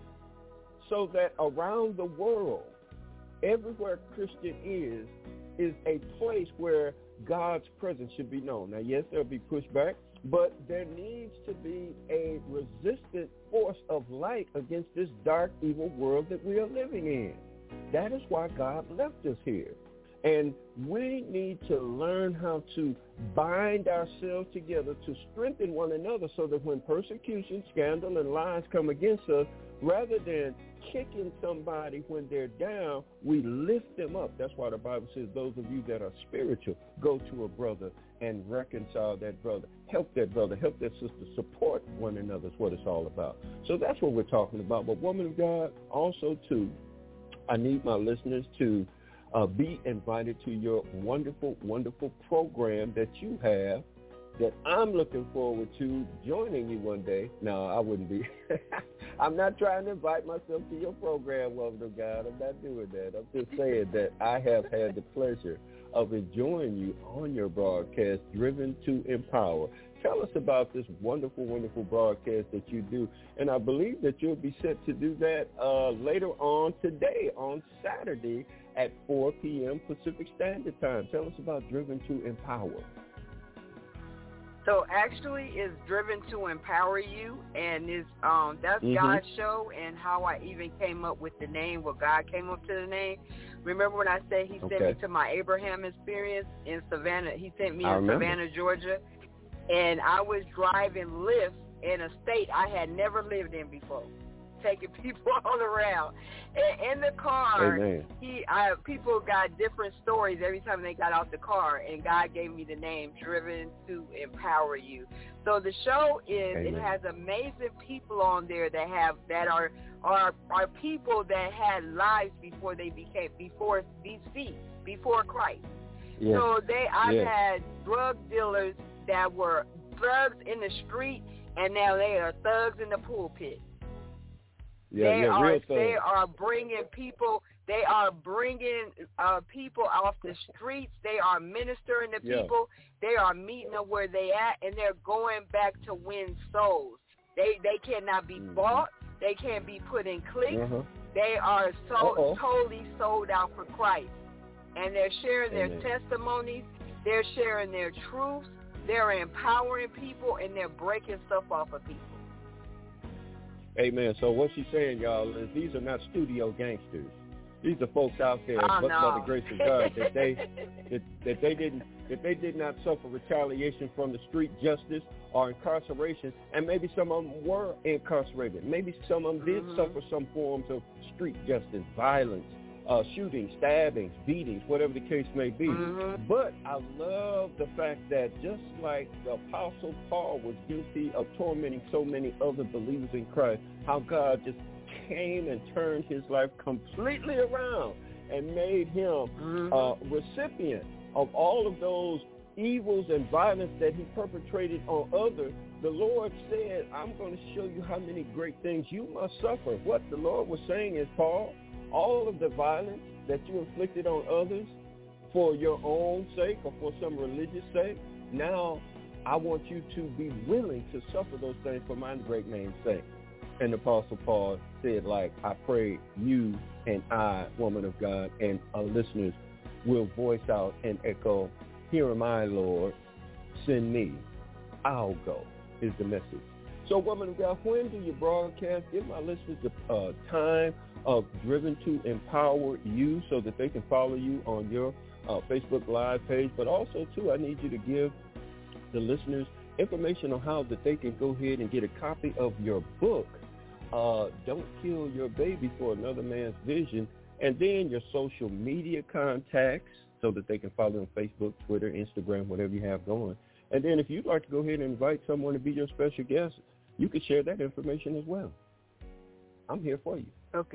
so that around the world, everywhere Christian is, is a place where God's presence should be known. Now, yes, there'll be pushback, but there needs to be a resistant force of light against this dark, evil world that we are living in. That is why God left us here. And we need to learn how to bind ourselves together to strengthen one another, so that when persecution, scandal, and lies come against us, rather than kicking somebody when they're down, we lift them up. That's why the Bible says, those of you that are spiritual, go to a brother and reconcile that brother. Help that brother, help that sister, support one another is what it's all about. So that's what we're talking about. But woman of God, also too, I need my listeners to Uh, be invited to your wonderful, wonderful program that you have that I'm looking forward to joining you one day. No, I wouldn't be. I'm not trying to invite myself to your program, woman of God. I'm not doing that. I'm just saying that I have had the pleasure of enjoying you on your broadcast, Driven to Empower. Tell us about this wonderful, wonderful broadcast that you do. And I believe that you'll be set to do that uh, later on today, on Saturday at four p.m. Pacific Standard Time. Tell us about Driven to Empower. So actually, it's Driven to Empower You, and it's, um, that's mm-hmm. God's show, and how I even came up with the name, well, God came up to the name. Remember when I said he sent okay. me to my Abraham experience in Savannah? He sent me I in remember. Savannah, Georgia, and I was driving Lyft in a state I had never lived in before, taking people all around. And in the car, Amen. he, I, people got different stories every time they got out the car, and God gave me the name Driven to Empower You. So the show is, Amen. It has amazing people on there that have, that are, are, are people that had lives before they became, before B C, before Christ. Yes. So they, I've yes. had drug dealers that were thugs in the street, and now they are thugs in the pulpit. Yeah, they yeah, are real they are bringing people. They are bringing uh, people off the streets. They are ministering to yeah. people. They are meeting them where they at, and they're going back to win souls. They they cannot be mm-hmm. bought. They can't be put in cliques. Uh-huh. They are so totally sold out for Christ, and they're sharing Amen. Their testimonies. They're sharing their truths. They're empowering people, and they're breaking stuff off of people. Amen. So what she's saying, y'all, is these are not studio gangsters. These are folks out there, oh, but no. by the grace of God, that they that, that they didn't that they did not suffer retaliation from the street justice or incarceration, and maybe some of them were incarcerated. Maybe some of them did mm-hmm. suffer some forms of street justice, violence, uh, shootings, stabbings, beatings, whatever the case may be. Mm-hmm. But I love the fact that just like the Apostle Paul was guilty of tormenting so many other believers in Christ, how God just came and turned his life completely around and made him mm-hmm. a recipient of all of those evils and violence that he perpetrated on others. The Lord said, I'm going to show you how many great things you must suffer. What the Lord was saying is, Paul, all of the violence that you inflicted on others for your own sake or for some religious sake, now I want you to be willing to suffer those things for my great name's sake. And the Apostle Paul said, like, I pray you and I, woman of God, and our listeners will voice out and echo, here am I, Lord, send me, I'll go, is the message. So, woman of God, when do you broadcast? Give my listeners the uh, time of Driven to Empower You so that they can follow you on your uh, Facebook Live page. But also, too, I need you to give the listeners information on how that they can go ahead and get a copy of your book, uh, Don't Kill Your Baby for Another Man's Vision, and then your social media contacts so that they can follow on Facebook, Twitter, Instagram, whatever you have going. And then if you'd like to go ahead and invite someone to be your special guest, you can share that information as well. I'm here for you. Okay.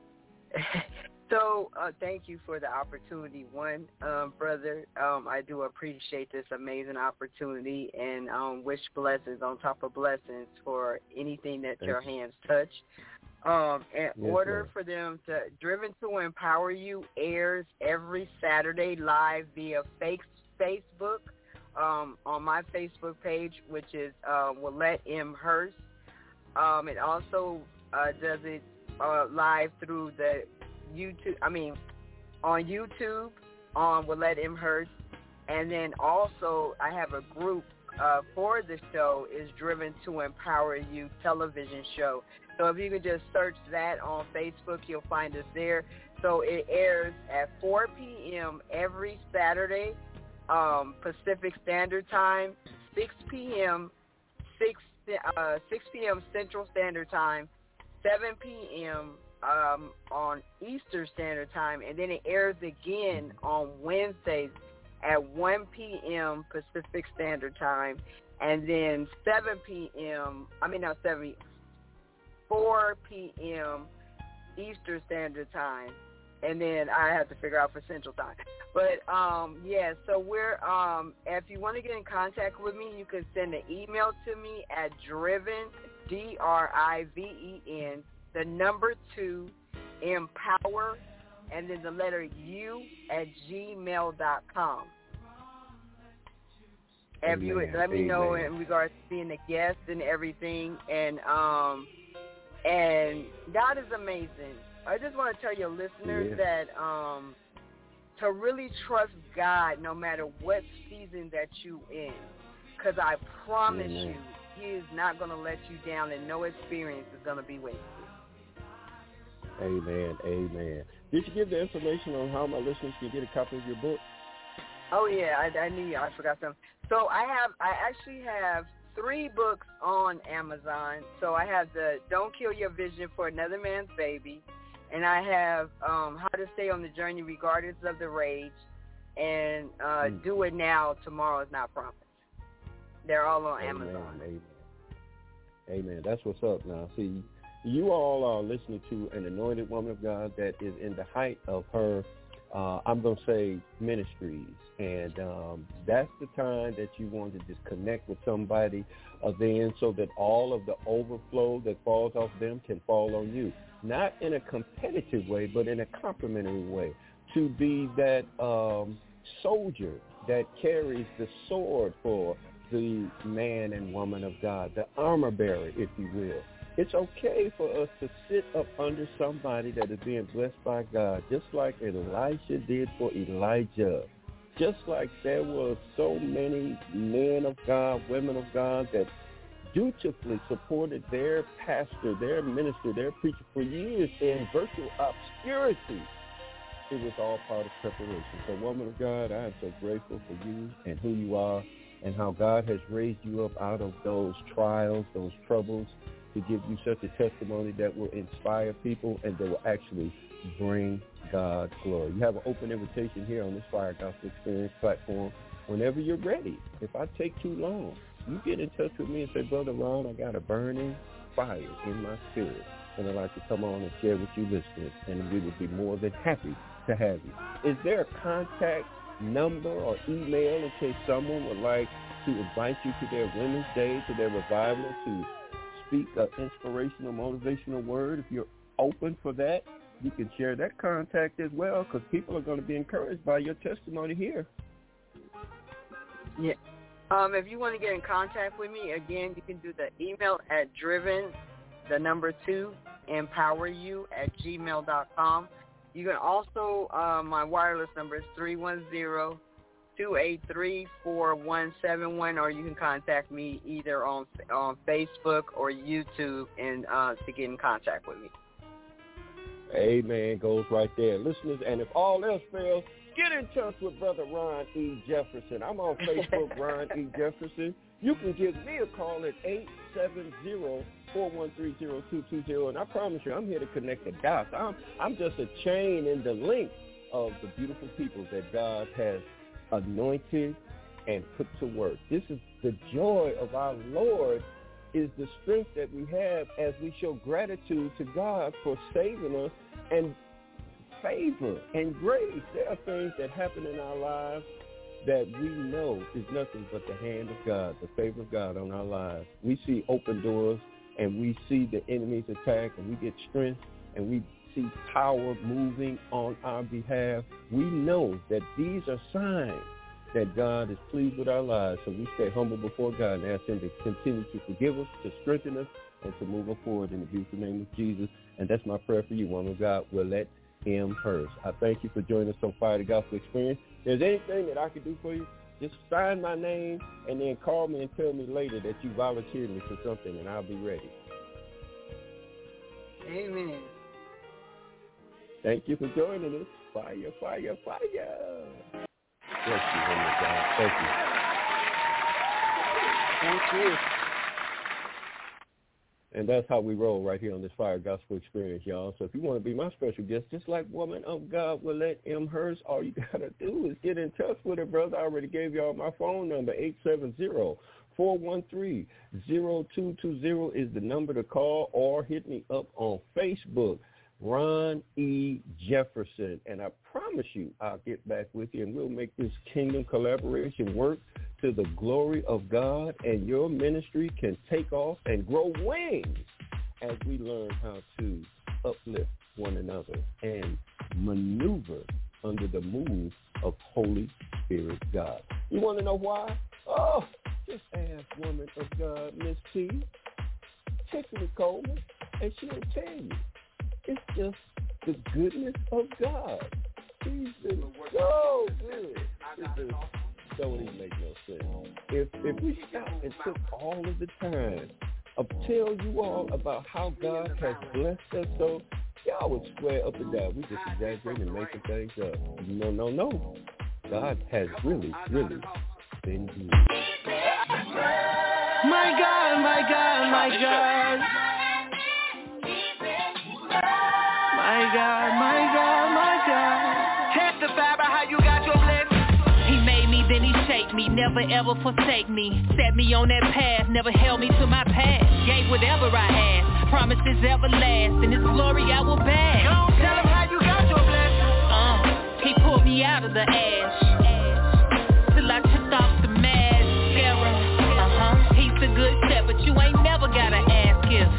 So uh, thank you for the opportunity. One, um, brother, um, I do appreciate this amazing opportunity and um, wish blessings on top of blessings for anything that Thanks. Your hands touch. Um, in yes, order Lord. For them to, Driven to Empower You airs every Saturday live via Facebook. Um, on my Facebook page, which is uh, Willette M. Hurst. Um, it also uh, does it uh, live through the YouTube, I mean, on YouTube, on Willette M. Hurst. And then also I have a group uh, for the show is Driven to Empower You television show. So if you can just search that on Facebook, you'll find us there. So it airs at four p.m. every Saturday. Um, Pacific Standard Time, six p.m. six uh, six p.m. Central Standard Time, seven p.m. Um, on Eastern Standard Time, and then it airs again on Wednesdays at one p.m. Pacific Standard Time, and then seven p.m. I mean, not seven, four p.m. Eastern Standard Time, and then I have to figure out for Central Time. But, um, yeah, so we're, um, if you want to get in contact with me, you can send an email to me at driven, D R I V E N, the number two, empower, and then the letter U at gmail dot com. If you would let me know in regards to being a guest and everything, and um, and God is amazing. I just want to tell your listeners yeah. that um, to really trust God no matter what season that you in, because I promise Amen. you, He is not going to let you down, and no experience is going to be wasted. Amen, amen. Did you give the information on how my listeners can get a copy of your book? Oh yeah, I, I knew you. I forgot some. So I have, I actually have three books on Amazon. So I have the Don't Kill Your Vision for Another Man's Baby, and I have um, How to Stay on the Journey Regardless of the Rage, and uh, mm. Do It Now, Tomorrow is Not Promised. They're all on amen, Amazon. Amen. Amen. That's what's up now. See, you all are listening to an anointed woman of God that is in the height of her, uh, I'm going to say, ministries. And um, that's the time that you want to just connect with somebody uh, then so that all of the overflow that falls off them can fall on you. Not in a competitive way, but in a complimentary way. To be that um, soldier that carries the sword for the man and woman of God, the armor bearer, if you will. It's okay for us to sit up under somebody that is being blessed by God, just like Elisha did for Elijah. Just like there were so many men of God, women of God that dutifully supported their pastor, their minister, their preacher for years in virtual obscurity. It was all part of preparation. So, woman of God, I am so grateful for you and who you are and how God has raised you up out of those trials, those troubles, to give you such a testimony that will inspire people and that will actually bring God glory. You have an open invitation here on this Fire Gospel Experience platform. Whenever you're ready, if I take too long, you get in touch with me and say, Brother Ron, I got a burning fire in my spirit, and I'd like to come on and share with you listeners, and we would be more than happy to have you. Is there a contact number or email in case someone would like to invite you to their Women's Day, to their revival, to speak an inspirational, motivational word? If you're open for that, you can share that contact as well, because people are going to be encouraged by your testimony here. Yeah. Um, if you want to get in contact with me, again, you can do the email at driven, the number two, empower you at gmail dot com. You can also, uh, my wireless number is three one zero, two eight three, four one seven one, or you can contact me either on on Facebook or YouTube and uh, to get in contact with me. Amen. Goes right there. Listeners, and if all else fails, get in touch with Brother Ron E. Jefferson. I'm on Facebook, Ron E. Jefferson. You can give me a call at eight seven zero, four one three, zero two two zero, and I promise you, I'm here to connect the dots. I'm, I'm just a chain in the link of the beautiful people that God has anointed and put to work. This is the joy of our Lord, is the strength that we have as we show gratitude to God for saving us, and favor and grace. There are things that happen in our lives that we know is nothing but the hand of God, the favor of God on our lives. We see open doors, and we see the enemy's attack, and we get strength, and we see power moving on our behalf. We know that these are signs that God is pleased with our lives, so we stay humble before God and ask Him to continue to forgive us, to strengthen us, and to move us forward in the beautiful name of Jesus. And that's my prayer for you, woman of God. Willette M. Hurst. I thank you for joining us on Fire the Gospel Experience. If there's anything that I can do for you, just sign my name and then call me and tell me later that you volunteered me for something, and I'll be ready. Amen. Thank you for joining us. Fire, fire, fire. Thank you, woman of God. Thank you. Thank you. And that's how we roll right here on this Fire Gospel Experience, y'all. So if you want to be my special guest, just like woman of God, Willette M. Hurst, all you got to do is get in touch with her, brother. I already gave y'all my phone number, eight seven zero, four one three, zero two two zero is the number to call, or hit me up on Facebook. Ron E. Jefferson. And I promise you I'll get back with you and we'll make this kingdom collaboration work to the glory of God, and your ministry can take off and grow wings as we learn how to uplift one another and maneuver under the move of Holy Spirit God. You want to know why? Oh, just ask woman of God, Miss T, Tiffany Coleman, and she'll tell you. It's just the goodness of God. He's been so good. It just don't even make no sense. If if we stop and took all of the time to tell you all about how God has blessed us, so y'all would swear up and down we just exaggerating and making things up. No, no, no. God has really, really been good. My God, my God, my God. My God, my God, my God. Testify about how you got your blessing. He made me, then he shaped me, never ever forsake me. Set me on that path, never held me to my past. Gave whatever I asked, promises everlast. In his glory I will bask. Don't tell him how you got your blessing. Uh, he pulled me out of the ash, till I took off the mascara. Uh-huh, he's a good shepherd, you ain't never gotta ask him.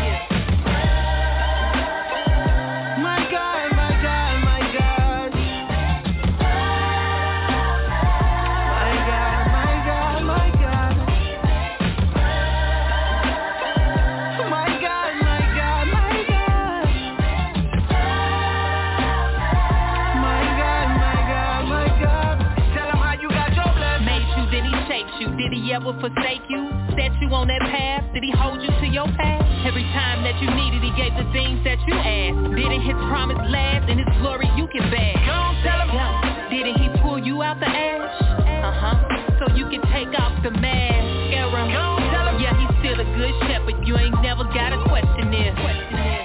Did he ever forsake you? Set you on that path? Did he hold you to your path? Every time that you needed, he gave the things that you asked. Didn't his promise last? In his glory you can bask. Don't tell him. Yeah. Didn't he pull you out the ash? Uh-huh. So you can take off the mascara. Don't tell him. Yeah, he's still a good shepherd. You ain't never gotta question this. Question this.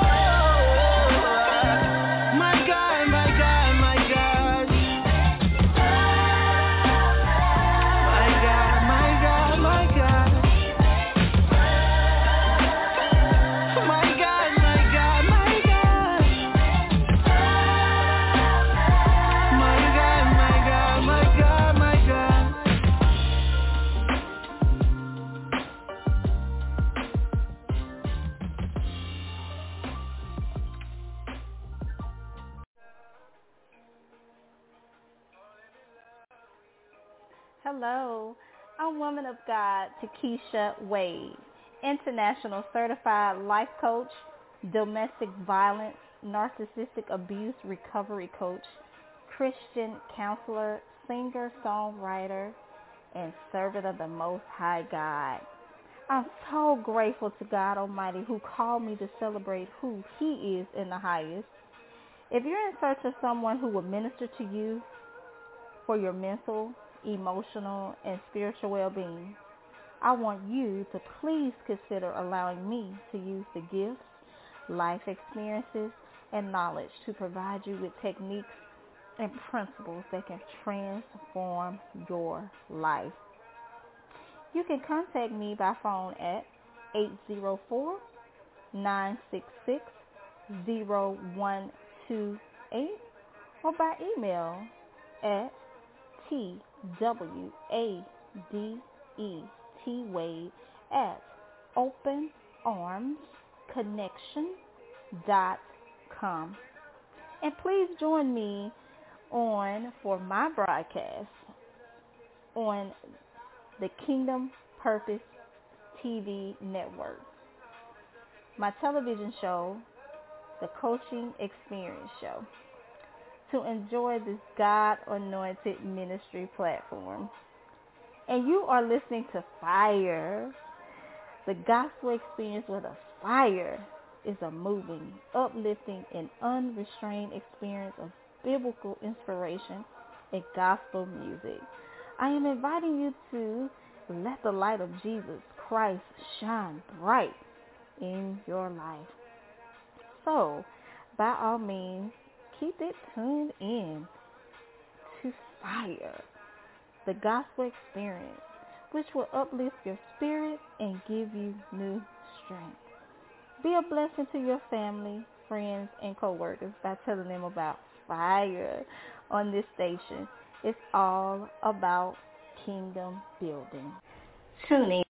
Hello, I'm Woman of God, Takesha Wade, International Certified Life Coach, Domestic Violence, Narcissistic Abuse Recovery Coach, Christian Counselor, Singer, Songwriter, and Servant of the Most High God. I'm so grateful to God Almighty who called me to celebrate who He is in the highest. If you're in search of someone who will minister to you for your mental, emotional, and spiritual well-being, I want you to please consider allowing me to use the gifts, life experiences, and knowledge to provide you with techniques and principles that can transform your life. You can contact me by phone at eight zero four, nine six six, zero one two eight or by email at T W A D E T Wade at open arms connection dot com. And please join me on for my broadcast on the Kingdom Purpose T V network. My television show, The Coaching Experience Show, to enjoy this God-anointed ministry platform. And you are listening to Fire, the gospel experience where the fire is a moving, uplifting, and unrestrained experience of biblical inspiration and gospel music. I am inviting you to let the light of Jesus Christ shine bright in your life. So, by all means, keep it tuned in to Fire, the gospel experience, which will uplift your spirit and give you new strength. Be a blessing to your family, friends and coworkers by telling them about fire on this station. It's all about kingdom building. Tune in.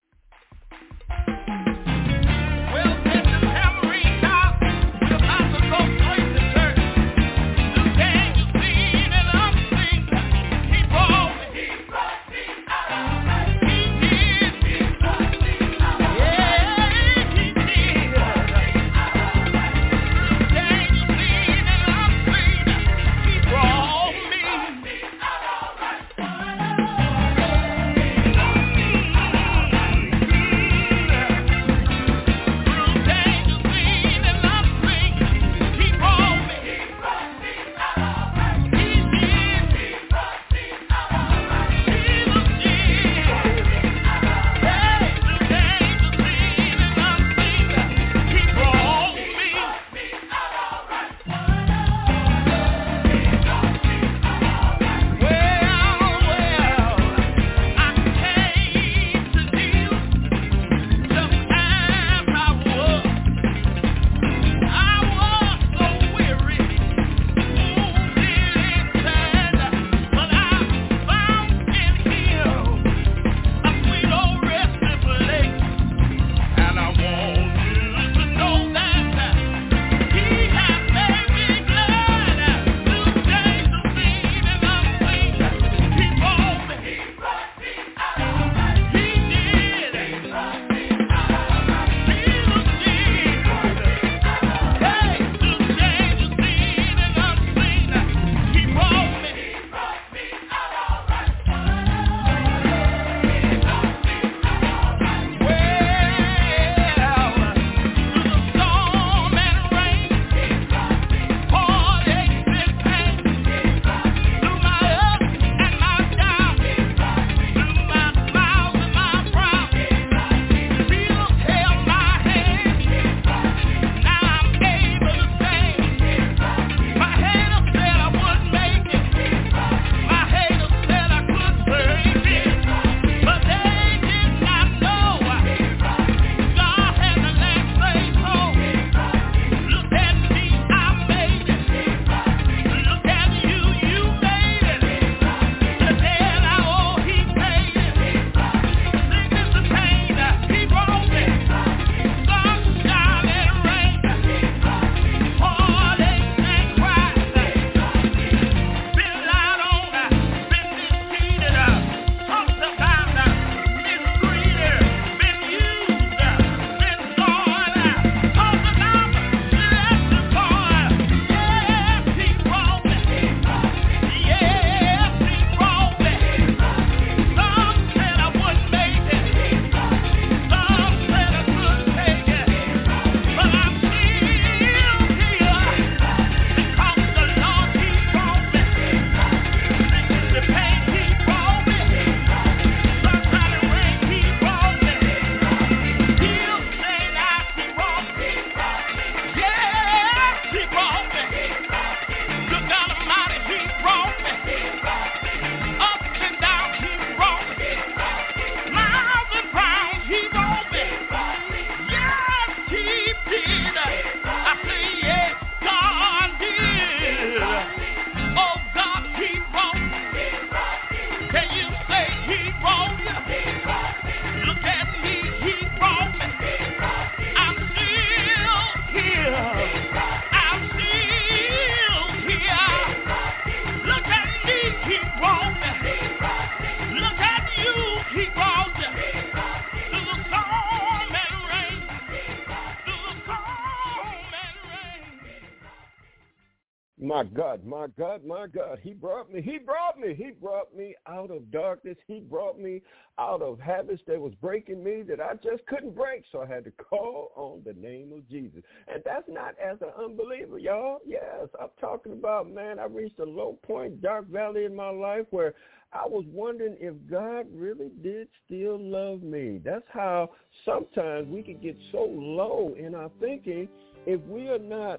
My God, my God, my God, he brought me, he brought me, he brought me out of darkness. He brought me out of habits that was breaking me that I just couldn't break. So I had to call on the name of Jesus. And that's not as an unbeliever, y'all. Yes, I'm talking about, man, I reached a low point, dark valley in my life where I was wondering if God really did still love me. That's how sometimes we can get so low in our thinking if we are not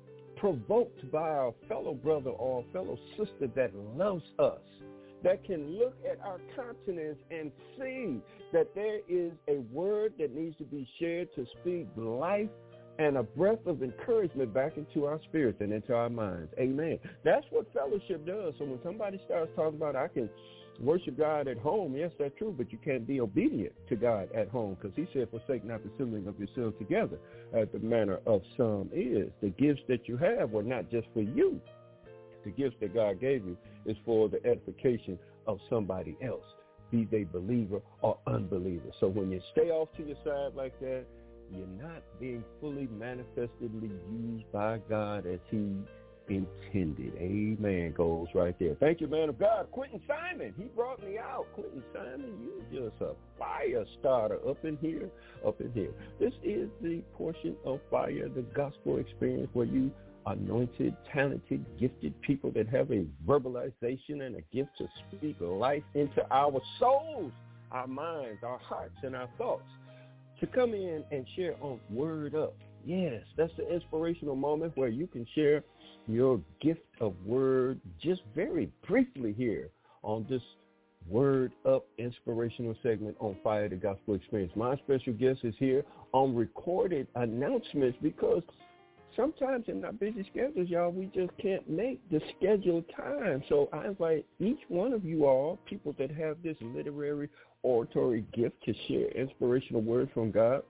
provoked by our fellow brother or fellow sister that loves us, that can look at our countenance and see that there is a word that needs to be shared to speak life and a breath of encouragement back into our spirits and into our minds. Amen. That's what fellowship does. So when somebody starts talking about, I can worship God at home, yes, that's true, but you can't be obedient to God at home, because he said, forsake not the assembling of yourselves together, as the manner of some is. The gifts that you have are not just for you. The gifts that God gave you is for the edification of somebody else, be they believer or unbeliever. So when you stay off to your side like that, you're not being fully manifestedly used by God as he intended. Amen. Goes right there. Thank you, man of God. Quentin Simon, he brought me out. Quentin Simon, you just a fire starter up in here, up in here. This is the portion of Fire, the Gospel Experience, where you anointed, talented, gifted people that have a verbalization and a gift to speak life into our souls, our minds, our hearts, and our thoughts, to come in and share on Word Up. Yes, that's the inspirational moment where you can share your gift of word just very briefly here on this Word Up inspirational segment on Fire, the Gospel Experience. My special guest is here on recorded announcements, because sometimes in our busy schedules, y'all, we just can't make the scheduled time. So I invite each one of you all, people that have this literary oratory gift to share inspirational words from God,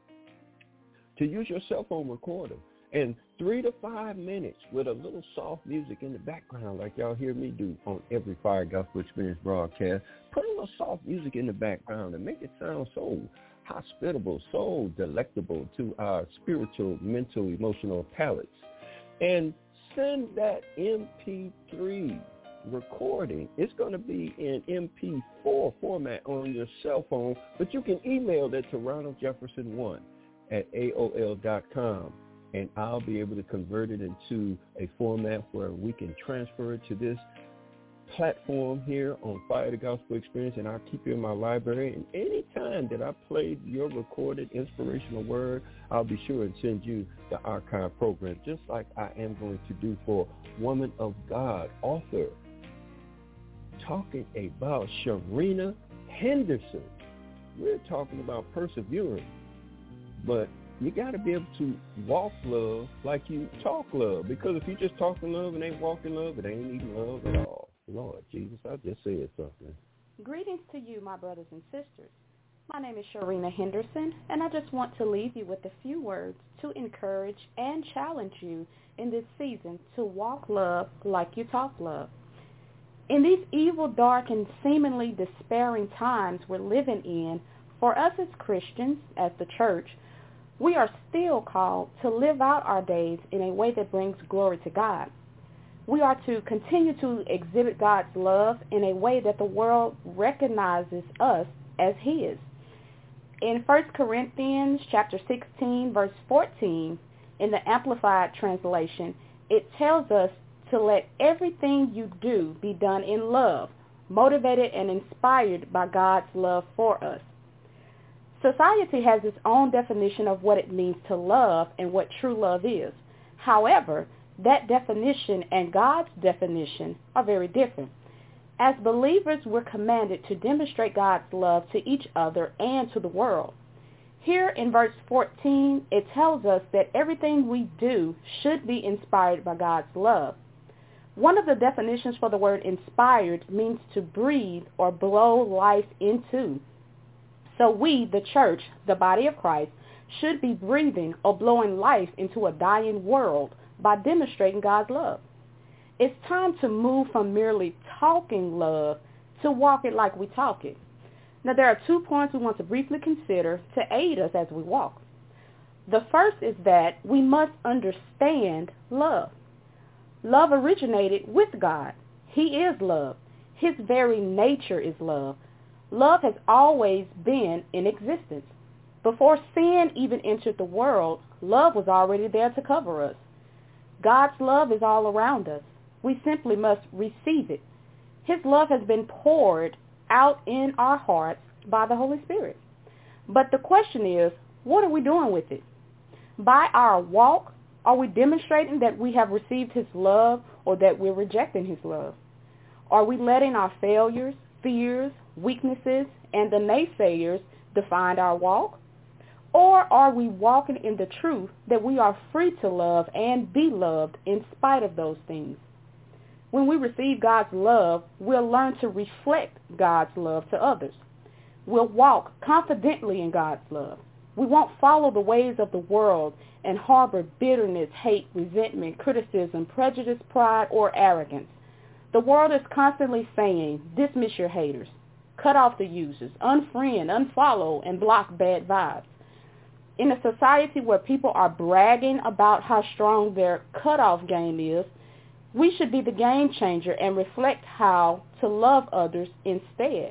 to use your cell phone recorder. And three to five minutes with a little soft music in the background, like y'all hear me do on every Fire Gospel Experience broadcast. Put a little soft music in the background and make it sound so hospitable, so delectable to our spiritual, mental, emotional palates. And send that M P three recording. It's going to be in M P four format on your cell phone, but you can email that to Ronald Jefferson one at A O L dot com, and I'll be able to convert it into a format where we can transfer it to this platform here on Fire the Gospel Experience, and I'll keep you in my library. And any time that I play your recorded inspirational word, I'll be sure and send you the archive program, just like I am going to do for Woman of God, author, talking about Sharina Henderson. We're talking about persevering, but you got to be able to walk love like you talk love, because if you just talking love and ain't walking love, it ain't even love at all. Lord Jesus, I just said something. Greetings to you, my brothers and sisters. My name is Sharina Henderson, and I just want to leave you with a few words to encourage and challenge you in this season to walk love like you talk love. In these evil, dark, and seemingly despairing times we're living in, for us as Christians, as the church, we are still called to live out our days in a way that brings glory to God. We are to continue to exhibit God's love in a way that the world recognizes us as his. In First Corinthians chapter sixteen, verse fourteen, in the Amplified Translation, it tells us to let everything you do be done in love, motivated and inspired by God's love for us. Society has its own definition of what it means to love and what true love is. However, that definition and God's definition are very different. As believers, we're commanded to demonstrate God's love to each other and to the world. Here in verse fourteen, it tells us that everything we do should be inspired by God's love. One of the definitions for the word inspired means to breathe or blow life into. So we, the church, the body of Christ, should be breathing or blowing life into a dying world by demonstrating God's love. It's time to move from merely talking love to walk it like we talk it. Now, there are two points we want to briefly consider to aid us as we walk. The first is that we must understand love. Love originated with God. He is love. His very nature is love. Love has always been in existence. Before sin even entered the world, love was already there to cover us. God's love is all around us. We simply must receive it. His love has been poured out in our hearts by the Holy Spirit. But the question is, what are we doing with it? By our walk, are we demonstrating that we have received his love or that we're rejecting his love? Are we letting our failures, fears, weaknesses, and the naysayers define our walk? Or are we walking in the truth that we are free to love and be loved in spite of those things? When we receive God's love, we'll learn to reflect God's love to others. We'll walk confidently in God's love. We won't follow the ways of the world and harbor bitterness, hate, resentment, criticism, prejudice, pride, or arrogance. The world is constantly saying, dismiss your haters, cut off the users, unfriend, unfollow, and block bad vibes. In a society where people are bragging about how strong their cutoff game is, we should be the game changer and reflect how to love others instead.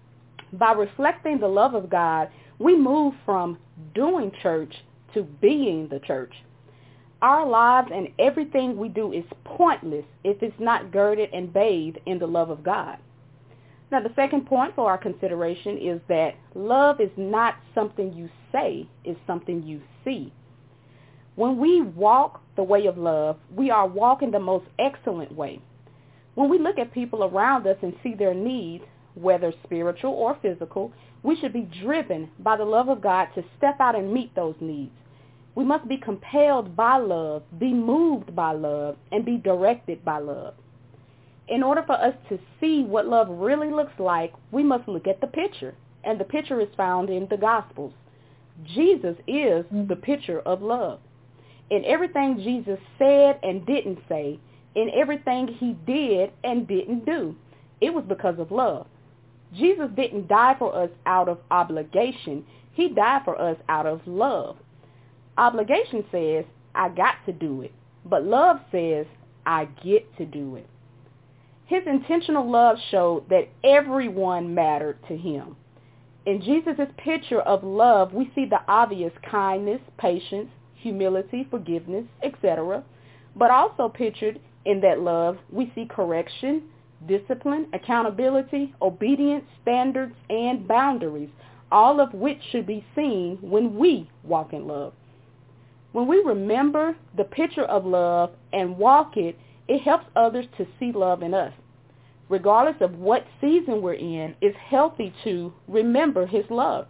By reflecting the love of God, we move from doing church to being the church. Our lives and everything we do is pointless if it's not girded and bathed in the love of God. Now, the second point for our consideration is that love is not something you say, it's something you see. When we walk the way of love, we are walking the most excellent way. When we look at people around us and see their needs, whether spiritual or physical, we should be driven by the love of God to step out and meet those needs. We must be compelled by love, be moved by love, and be directed by love. In order for us to see what love really looks like, we must look at the picture, and the picture is found in the Gospels. Jesus is the picture of love. In everything Jesus said and didn't say, in everything he did and didn't do, it was because of love. Jesus didn't die for us out of obligation. He died for us out of love. Obligation says, I got to do it. But love says, I get to do it. His intentional love showed that everyone mattered to him. In Jesus' picture of love, we see the obvious kindness, patience, humility, forgiveness, et cetera. But also pictured in that love, we see correction, discipline, accountability, obedience, standards, and boundaries, all of which should be seen when we walk in love. When we remember the picture of love and walk it, it helps others to see love in us. Regardless of what season we're in, it's healthy to remember his love.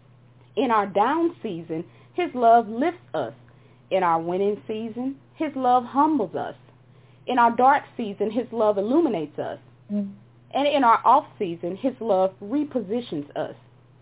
In our down season, his love lifts us. In our winning season, his love humbles us. In our dark season, his love illuminates us. Mm. And in our off season, his love repositions us.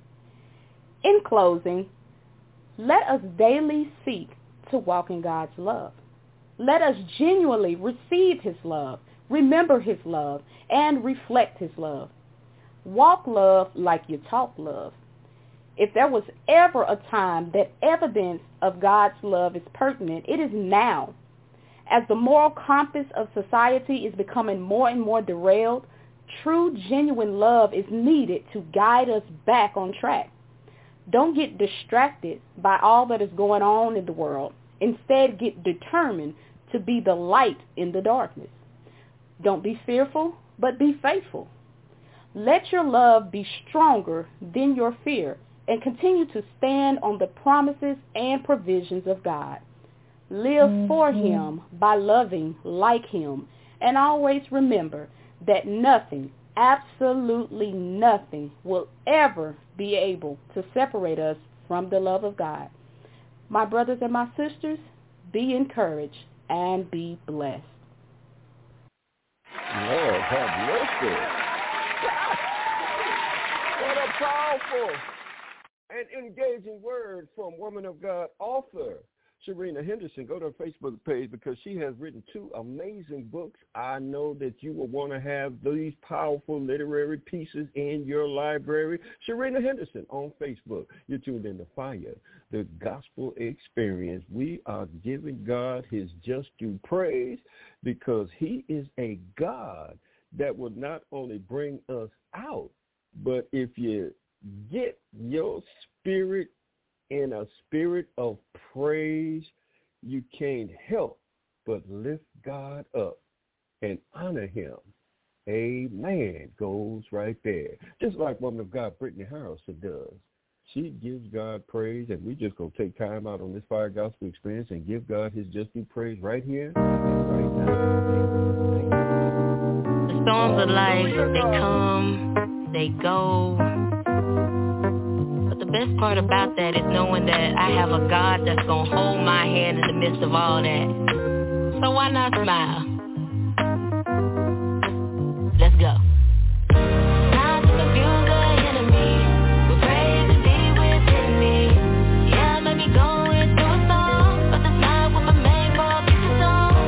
In closing, let us daily seek to walk in God's love. Let us genuinely receive his love, remember his love, and reflect his love. Walk love like you talk love. If there was ever a time that evidence of God's love is pertinent, it is now. As the moral compass of society is becoming more and more derailed, true, genuine love is needed to guide us back on track. Don't get distracted by all that is going on in the world. Instead, get determined to be the light in the darkness. Don't be fearful, but be faithful. Let your love be stronger than your fear, and continue to stand on the promises and provisions of God. Live mm-hmm. for him by loving like him, and always remember that nothing, absolutely nothing, will ever be able to separate us from the love of God. My brothers and my sisters, be encouraged and be blessed. Lord have mercy. What a powerful and engaging word from Woman of God author Sharina Henderson. Go to her Facebook page because she has written two amazing books. I know that you will want to have these powerful literary pieces in your library. Sharina Henderson on Facebook. You're tuned in to Fire, the Gospel Experience. We are giving God his just due praise because he is a God that will not only bring us out, but if you get your spirit in a spirit of praise, you can't help but lift God up and honor him. Amen. Goes right there. Just like Woman of God Brittany Harrelson does. She gives God praise, and we just going to take time out on this Fire Gospel Experience and give God his just due praise right here, right now. The storms of life, they come, they go. best part about that is knowing that I have a God that's gonna hold my hand in the midst of all that. So why not smile? Let's go. Time to confuse the enemy with praise and be within me. Yeah, let me go into a song, but the smile with my main ball beats the song.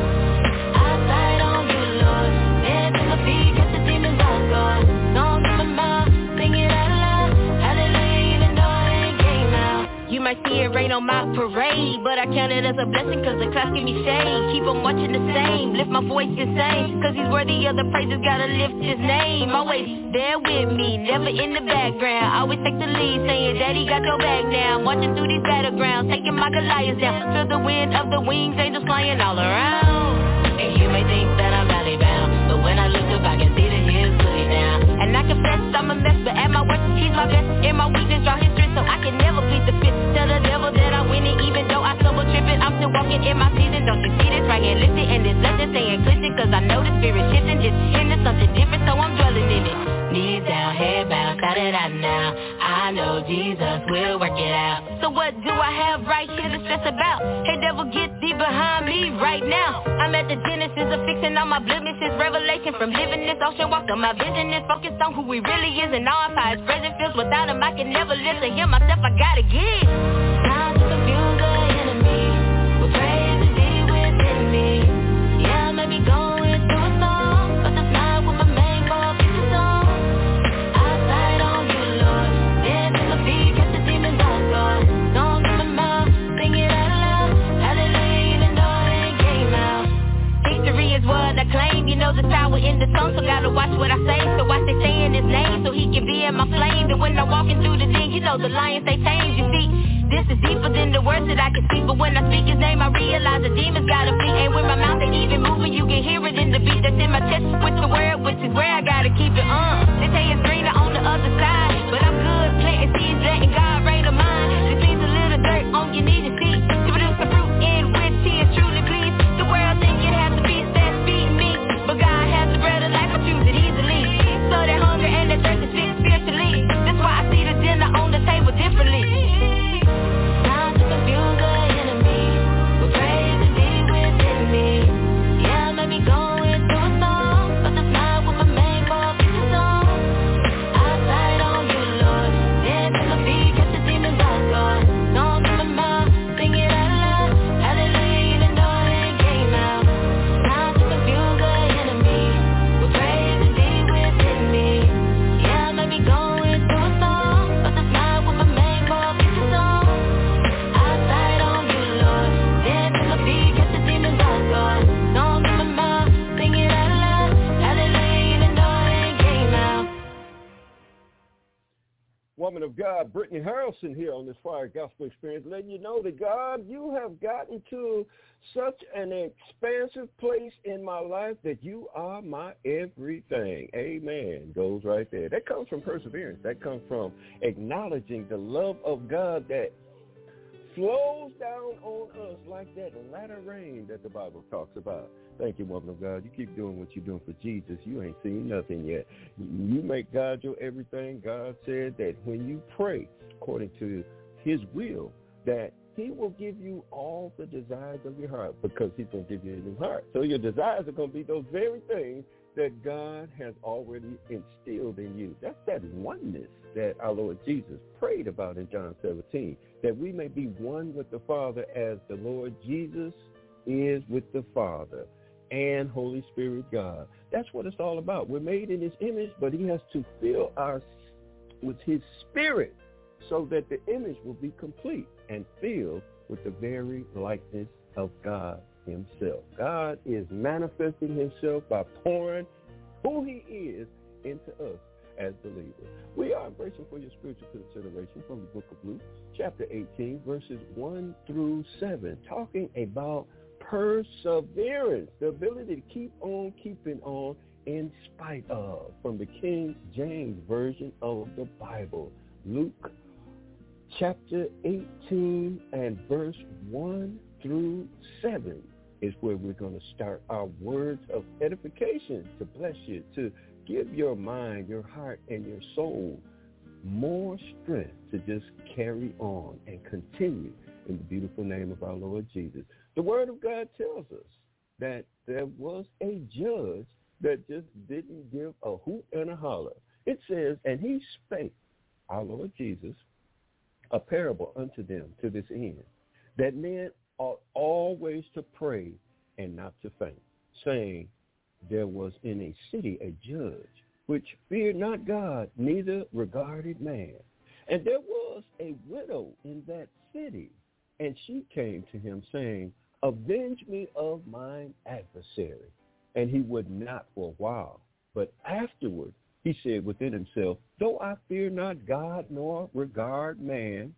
I sight on you, Lord. Dance to my feet, catch the demons off guard. Song in my mouth, sing it out loud. Hallelujah, even though it ain't game now. You might see it rain on my parade, but I count it as a blessing cause the clouds give me shade. Keep on watching the same, lift my voice insane, cause he's worthy of the praises, gotta lift his name. Always there with me, never in the background. Always take the lead, saying daddy got your back now. I'm marching through these battlegrounds, taking my Goliaths down. Feel the wind of the wings, angels flying all around. And you may think that I'm rally bound, but when I look up I can see that he's fully down. And I confess I'm a mess, but at my worst he's my best. In my weakness draw his strength, so I can never plead the fifth. Tell the devil that I'm winning, even though I stumble tripping. I'm still walking in my season, don't you see this right here? Lifted and this blessing staying glisten, cause I know the spirit shifting, just into something different, so I'm dwelling in it. Knees down, head bowed, shout it out now. I know Jesus will work it out. So what do I have right here to stress about? Hey devil, get thee behind me right now. I'm at the genesis of fixing all my blemishes. Revelation from living this ocean walk. My vision is focused on who he really is, and all how his presence feels. Without him I can never live. To hear myself I gotta give. Time to confuse the enemy with praise and be within me. Yeah, let me go into a song, but the smile with my main ball beats the song. I sight on you, Lord. Dance to my feet, catch the demons off guard. Song in my mouth, sing it out loud. Hallelujah, even though it ain't game out. Victory is what I claim. You know the sour in the song, so gotta watch what I say. So I stay saying his name, so he can be in my flame. And when I'm walking through the den, you know the lions they tame. You see, this is deeper than the words that I can speak. But when I speak his name, I realize the demons gotta flee. And when my mouth ain't even moving, you can hear it in the beat that's in my chest. With the word, which is where I gotta keep it on. They say it's greener on the other side, but I'm good planting seeds, letting God rain on mine. Just needs a little dirt on your need to see, to produce the fruit in which he is truly pleased. The world think it has to be that's feeding me, but God has the bread of life, I choose it easily. So that hunger and that thirst is fit spiritually. That's why I see the dinner on the table differently. Time to confuse the enemy with praise and be within me. Yeah, let me go into a song, but the smile with my main ball beats the song. I sight on you, Lord. Dance to my feet, catch the demons off guard. Song in my mouth, sing it out loud. Hallelujah, even though it ain't game out. Time to confuse the enemy with praise and be within me. Yeah, let me go into a song, but the smile with my main ball beats the song. I sight on you, Lord. Dance to my feet, catch the demons off guard. Song in my mouth, sing it out loud. Hallelujah, even though it ain't game out. Woman of God, Brittany Harrelson here on this Fire Gospel Experience, letting you know that God, you have gotten to such an expansive place in my life that you are my everything. Amen. Goes right there. That comes from perseverance. That comes from acknowledging the love of God that flows down on us like that latter rain that the Bible talks about. Thank you, woman of God. You keep doing what you're doing for Jesus. You ain't seen nothing yet. You make God your everything. God said that when you pray according to his will, that he will give you all the desires of your heart, because he's going to give you a new heart. So your desires are going to be those very things that God has already instilled in you. That's that oneness that our Lord Jesus prayed about in John seventeen, that we may be one with the Father as the Lord Jesus is with the Father and Holy Spirit God. That's what it's all about. We're made in his image, but he has to fill us with his spirit so that the image will be complete and filled with the very likeness of God himself. God is manifesting himself by pouring who he is into us as believers. We are embracing for your spiritual consideration from the book of Luke, chapter eighteen, verses one through seven, talking about perseverance, the ability to keep on keeping on in spite of, from the King James Version of the Bible. Luke chapter eighteen and verse one through seven is where we're going to start our words of edification to bless you, to give your mind, your heart, and your soul more strength to just carry on and continue in the beautiful name of our Lord Jesus. The Word of God tells us that there was a judge that just didn't give a hoot and a holler. It says, and he spake, our Lord Jesus, a parable unto them to this end, that men ought always to pray and not to faint, saying, there was in a city a judge, which feared not God, neither regarded man. And there was a widow in that city, and she came to him, saying, avenge me of mine adversary. And he would not for a while. But afterward he said within himself, though I fear not God nor regard man,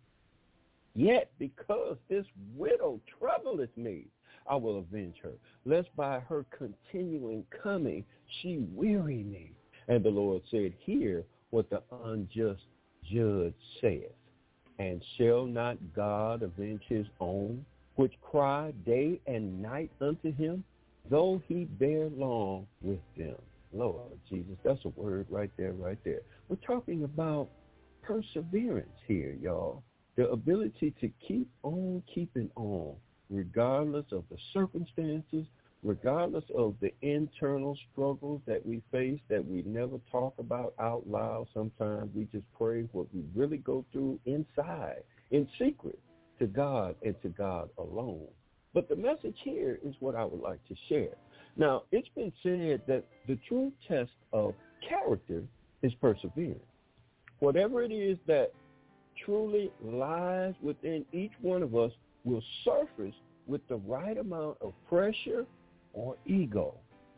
yet because this widow troubleth me, I will avenge her, lest by her continuing coming she weary me. And the Lord said, hear what the unjust judge saith. And shall not God avenge his own, which cry day and night unto him, though he bear long with them? Lord Jesus, that's a word right there, right there. We're talking about perseverance here, y'all. The ability to keep on keeping on, regardless of the circumstances, regardless of the internal struggles that we face that we never talk about out loud. Sometimes we just pray what we really go through inside, in secret, to God and to God alone. But the message here is what I would like to share. Now, it's been said that the true test of character is perseverance. Whatever it is that truly lies within each one of us will surface with the right amount of pressure or ego.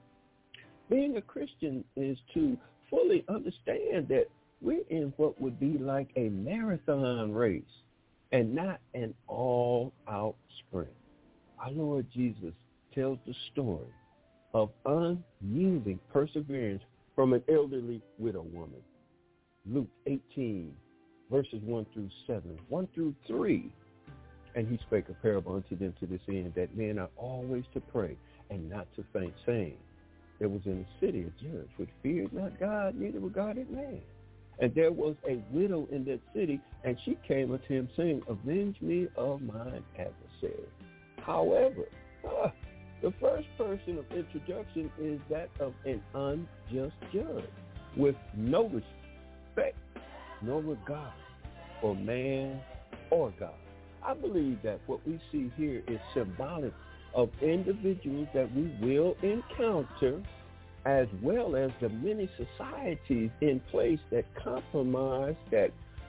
Being a Christian is to fully understand that we're in what would be like a marathon race and not an all-out sprint. Our Lord Jesus tells the story of unyielding perseverance from an elderly widow woman. Luke eighteen, verses one through seven, one through three. And he spake a parable unto them to this end, that men are always to pray and not to faint, saying, there was in the city a judge which feared not God, neither regarded man. And there was a widow in that city, and she came unto him, saying, avenge me of mine adversary. However, uh, the first person of introduction is that of an unjust judge, with no respect, no regard for man or God. I believe that what we see here is symbolic of individuals that we will encounter, as well as the many societies in place that compromise, that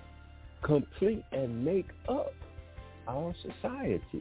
complete and make up our society.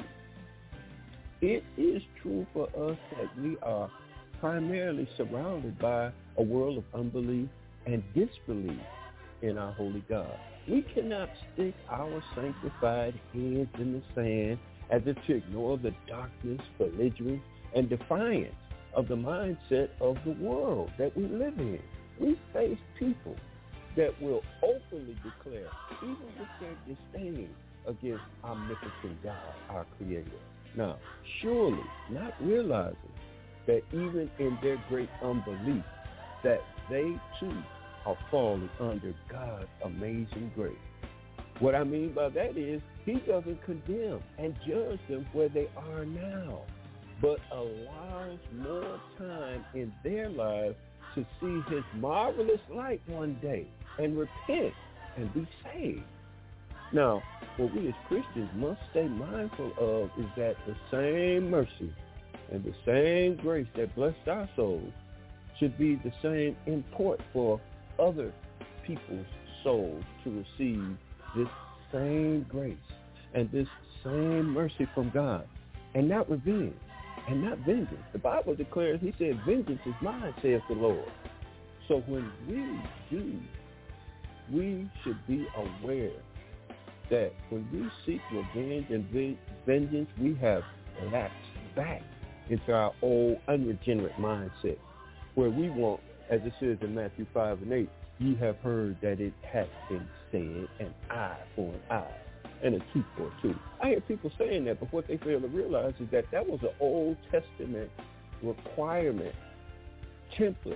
It is true for us that we are primarily surrounded by a world of unbelief and disbelief in our holy God. We cannot stick our sanctified heads in the sand as if to ignore the darkness, belligerence, and defiance of the mindset of the world that we live in. We face people that will openly declare, even with their disdain, against omnipotent God, our Creator. Now, surely not realizing that even in their great unbelief, that they too are falling under God's amazing grace. What I mean by that is he doesn't condemn and judge them where they are now, but allows more time in their lives to see his marvelous light one day and repent and be saved. Now, what we as Christians must stay mindful of is that the same mercy and the same grace that blessed our souls should be the same import for other people's souls to receive this same grace and this same mercy from God, and not revenge and not vengeance. The Bible declares, he said, vengeance is mine, saith the Lord. So when we do, we should be aware that when we seek revenge and vengeance, we have lapsed back into our old unregenerate mindset, where we want, as it says in Matthew five and eight, ye have heard that it hath been said, an eye for an eye and a tooth for a tooth. I hear people saying that, but what they fail to realize is that that was an Old Testament requirement template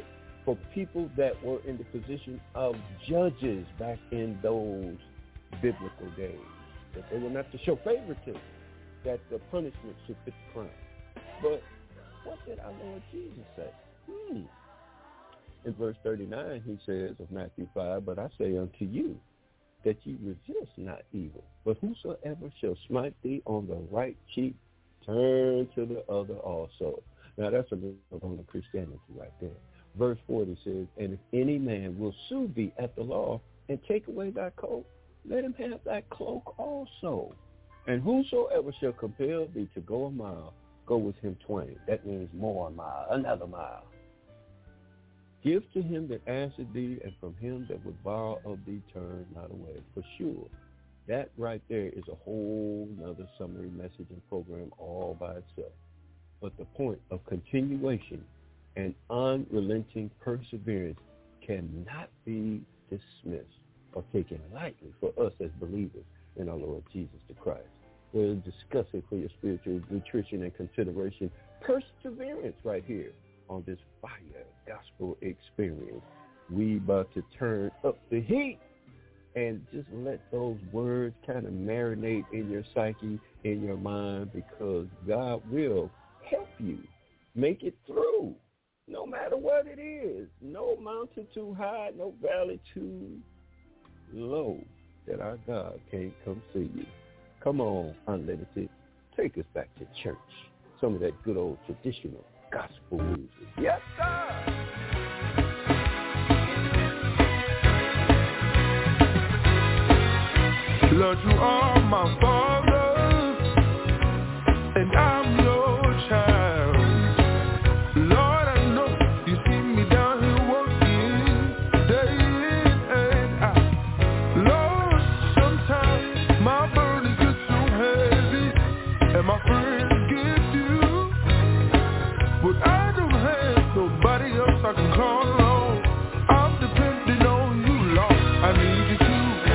for people that were in the position of judges back in those biblical days. That they were not to show favoritism, that the punishment should fit the crime. But what did our Lord Jesus say? Hmm. In verse thirty-nine, he says of Matthew five, but I say unto you, that ye resist not evil, but whosoever shall smite thee on the right cheek, turn to the other also. Now that's a little on the Christianity right there. Verse forty says, and if any man will sue thee at the law and take away thy coat, let him have thy cloak also. And whosoever shall compel thee to go a mile, go with him twain. That means more a mile, another mile. Give to him that answered thee, and from him that would borrow of thee turn not away. For sure, that right there is a whole nother summary message and program all by itself. But the point of continuation and unrelenting perseverance cannot be dismissed or taken lightly for us as believers in our Lord Jesus the Christ. We're discussing for your spiritual nutrition and consideration perseverance right here on this fire gospel experience. We about to turn up the heat and just let those words kind of marinate in your psyche, in your mind, because God will help you make it through, no matter what it is. No mountain too high, no valley too low that our God can't come see you. Come on, Unlimited. Take us back to church. Some of that good old traditional gospel music. Yes, sir. Lord, you are my Father, and I'm your child. Lord, I know you see me down here working day in and out. Lord, sometimes my burdens get so heavy, and my friends get few, but I don't have nobody else I can call on. I'm depending on you, Lord. I need you to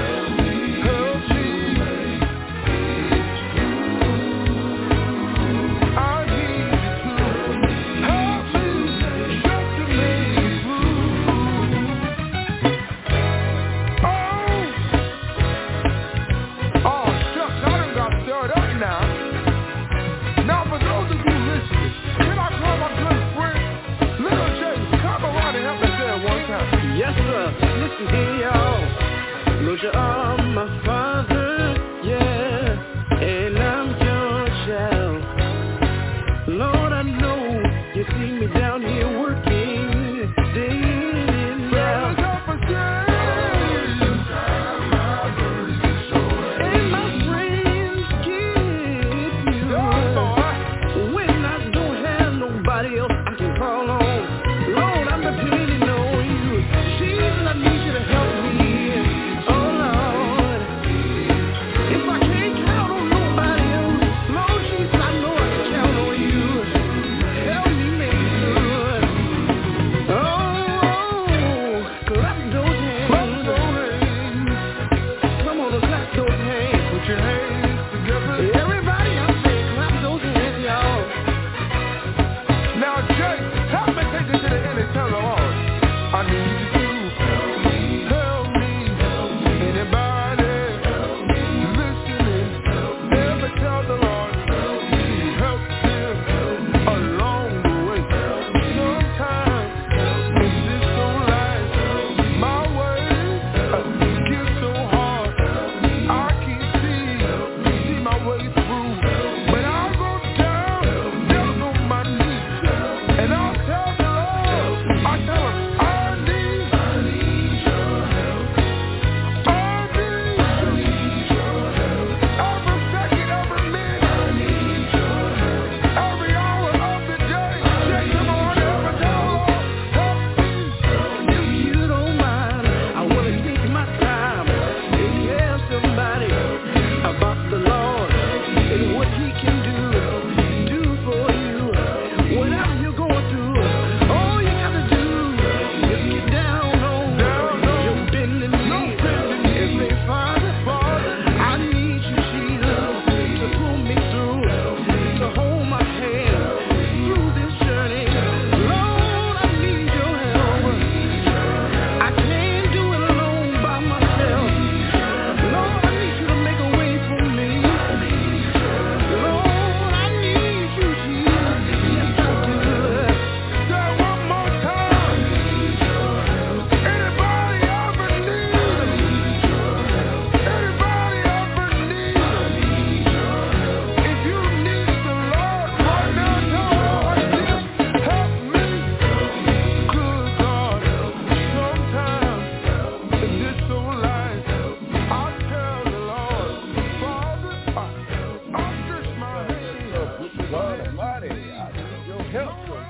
Lord, you are my Father, yeah, and I'm your child. Lord, I know you see me down here working day in and out. And my friends get you when I don't have nobody else I can call on. Lord, I'm depending on you. Jesus, I need you to help me. Help me!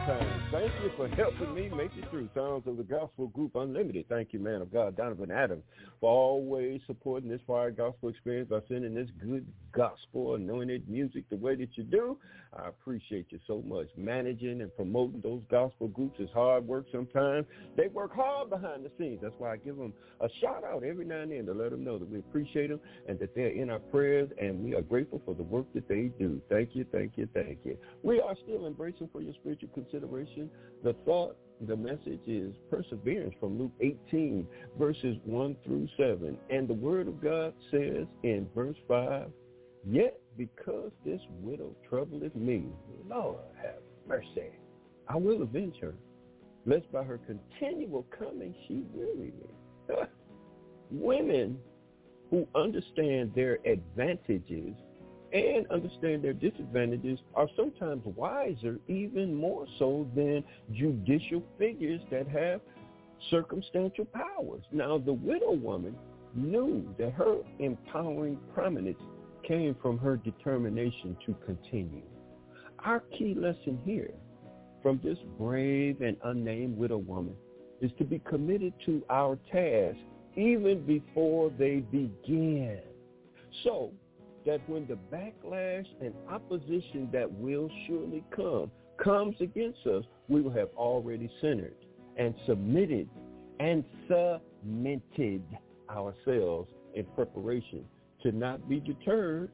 time. Thank you for helping me make it through. Sounds of the Gospel Group Unlimited. Thank you, man of God, Donovan Adams, for always supporting this Fire Gospel Experience by sending this good gospel anointed music the way that you do. I appreciate you so much. Managing and promoting those gospel groups is hard work sometimes. They work hard behind the scenes. That's why I give them a shout out every now and then to let them know that we appreciate them and that they're in our prayers, and we are grateful for the work that they do. Thank you, thank you, thank you. We are still embracing for your spiritual consideration. The thought, the message is perseverance from Luke eighteen, verses one through seven. And the word of God says in verse five, yet because this widow troubleth me, Lord have mercy, I will avenge her, lest by her continual coming she weary me. Women who understand their advantages and understand their disadvantages are sometimes wiser, even more so than judicial figures that have circumstantial powers. Now, the widow woman knew that her empowering prominence came from her determination to continue. Our key lesson here from this brave and unnamed widow woman is to be committed to our task even before they begin, so that when the backlash and opposition that will surely come comes against us, we will have already centered and submitted and cemented ourselves in preparation to not be deterred,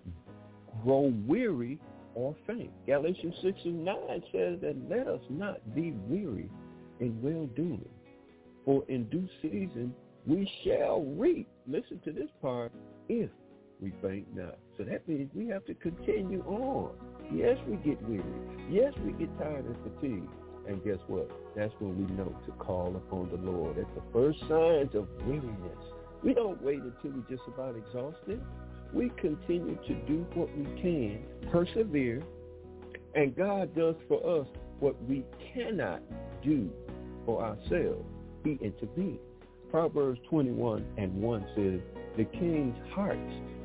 grow weary, or faint. Galatians six and nine says that let us not be weary in well-doing, for in due season we shall reap. Listen to this part, if we faint not. So that means we have to continue on. Yes, we get weary. Yes, we get tired and fatigued. And guess what? That's when we know to call upon the Lord. That's the first signs of weariness. We don't wait until we're just about exhausted. We continue to do what we can, persevere, and God does for us what we cannot do for ourselves. He intervenes. Proverbs twenty-one and one says, the king's heart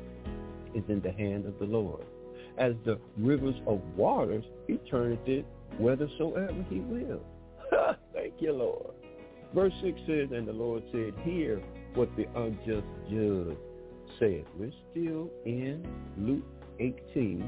is in the hand of the Lord. As the rivers of waters, he turneth it whithersoever he will. Thank you, Lord. Verse six says, and the Lord said, hear what the unjust judge said. We're still in Luke eighteen.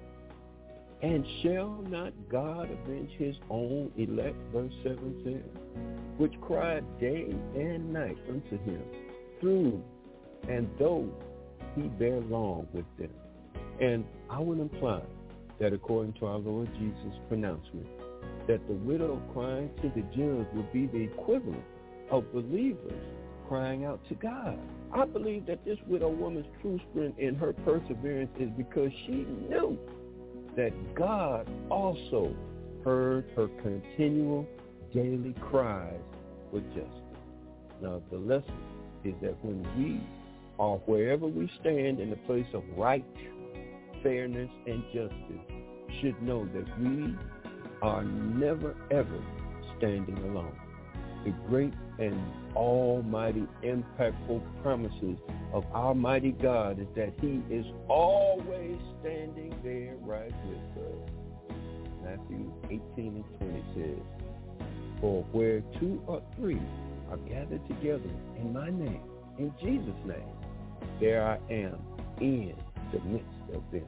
And shall not God avenge his own elect, verse seven says, which cried day and night unto him, through and though he bear long with them. And I would imply that according to our Lord Jesus' pronouncement, that the widow crying to the judge would be the equivalent of believers crying out to God. I believe that this widow woman's true strength in her perseverance is because she knew that God also heard her continual daily cries for justice. Now, the lesson is that when we are wherever we stand in the place of right, fairness, and justice, should know that we are never, ever standing alone. The great and almighty, impactful promises of our mighty God is that he is always standing there right with us. Matthew eighteen and twenty says, for where two or three are gathered together in my name, in Jesus' name, there I am in the midst of them.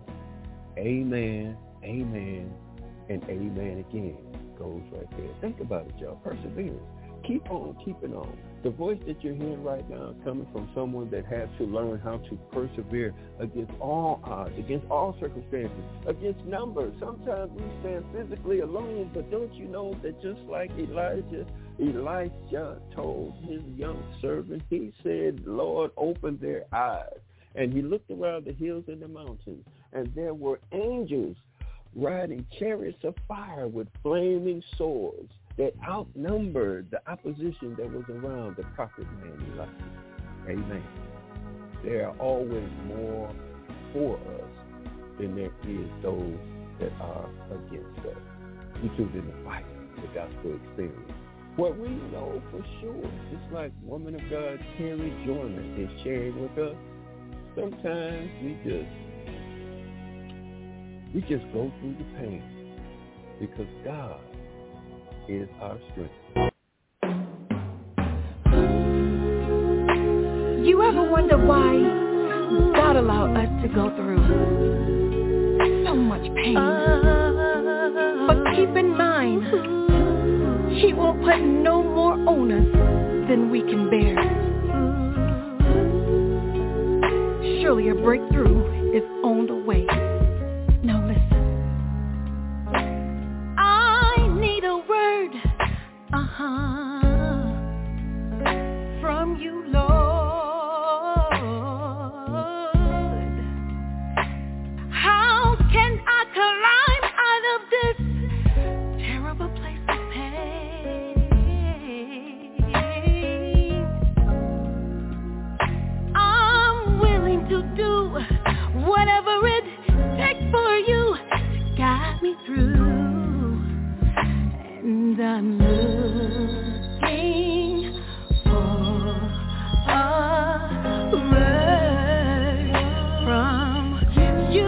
Amen, amen, and amen again goes right there. Think about it, y'all. Perseverance. Keep on keeping on. The voice that you're hearing right now is coming from someone that had to learn how to persevere against all odds, against all circumstances, against numbers. Sometimes we stand physically alone, but don't you know that just like Elijah, Elisha told his young servant, he said, Lord, open their eyes. And he looked around the hills and the mountains, and there were angels riding chariots of fire with flaming swords that outnumbered the opposition that was around the prophet man Elijah. Amen. There are always more for us than there is those that are against us. We choose in the fight, the gospel experience. What we know for sure, just like woman of God Terry Joyner is sharing with us, sometimes we just we just go through the pain because God is our strength. You ever wonder why God allowed us to go through so much pain? But keep in mind, He won't put no more on us than we can bear. Surely a breakthrough is on the way. Now listen. I need a word, uh-huh, from you, Lord. How can I climb out of this terrible place of pain? I'm willing to do whatever it takes for you to guide me through. And I'm looking for a word from you.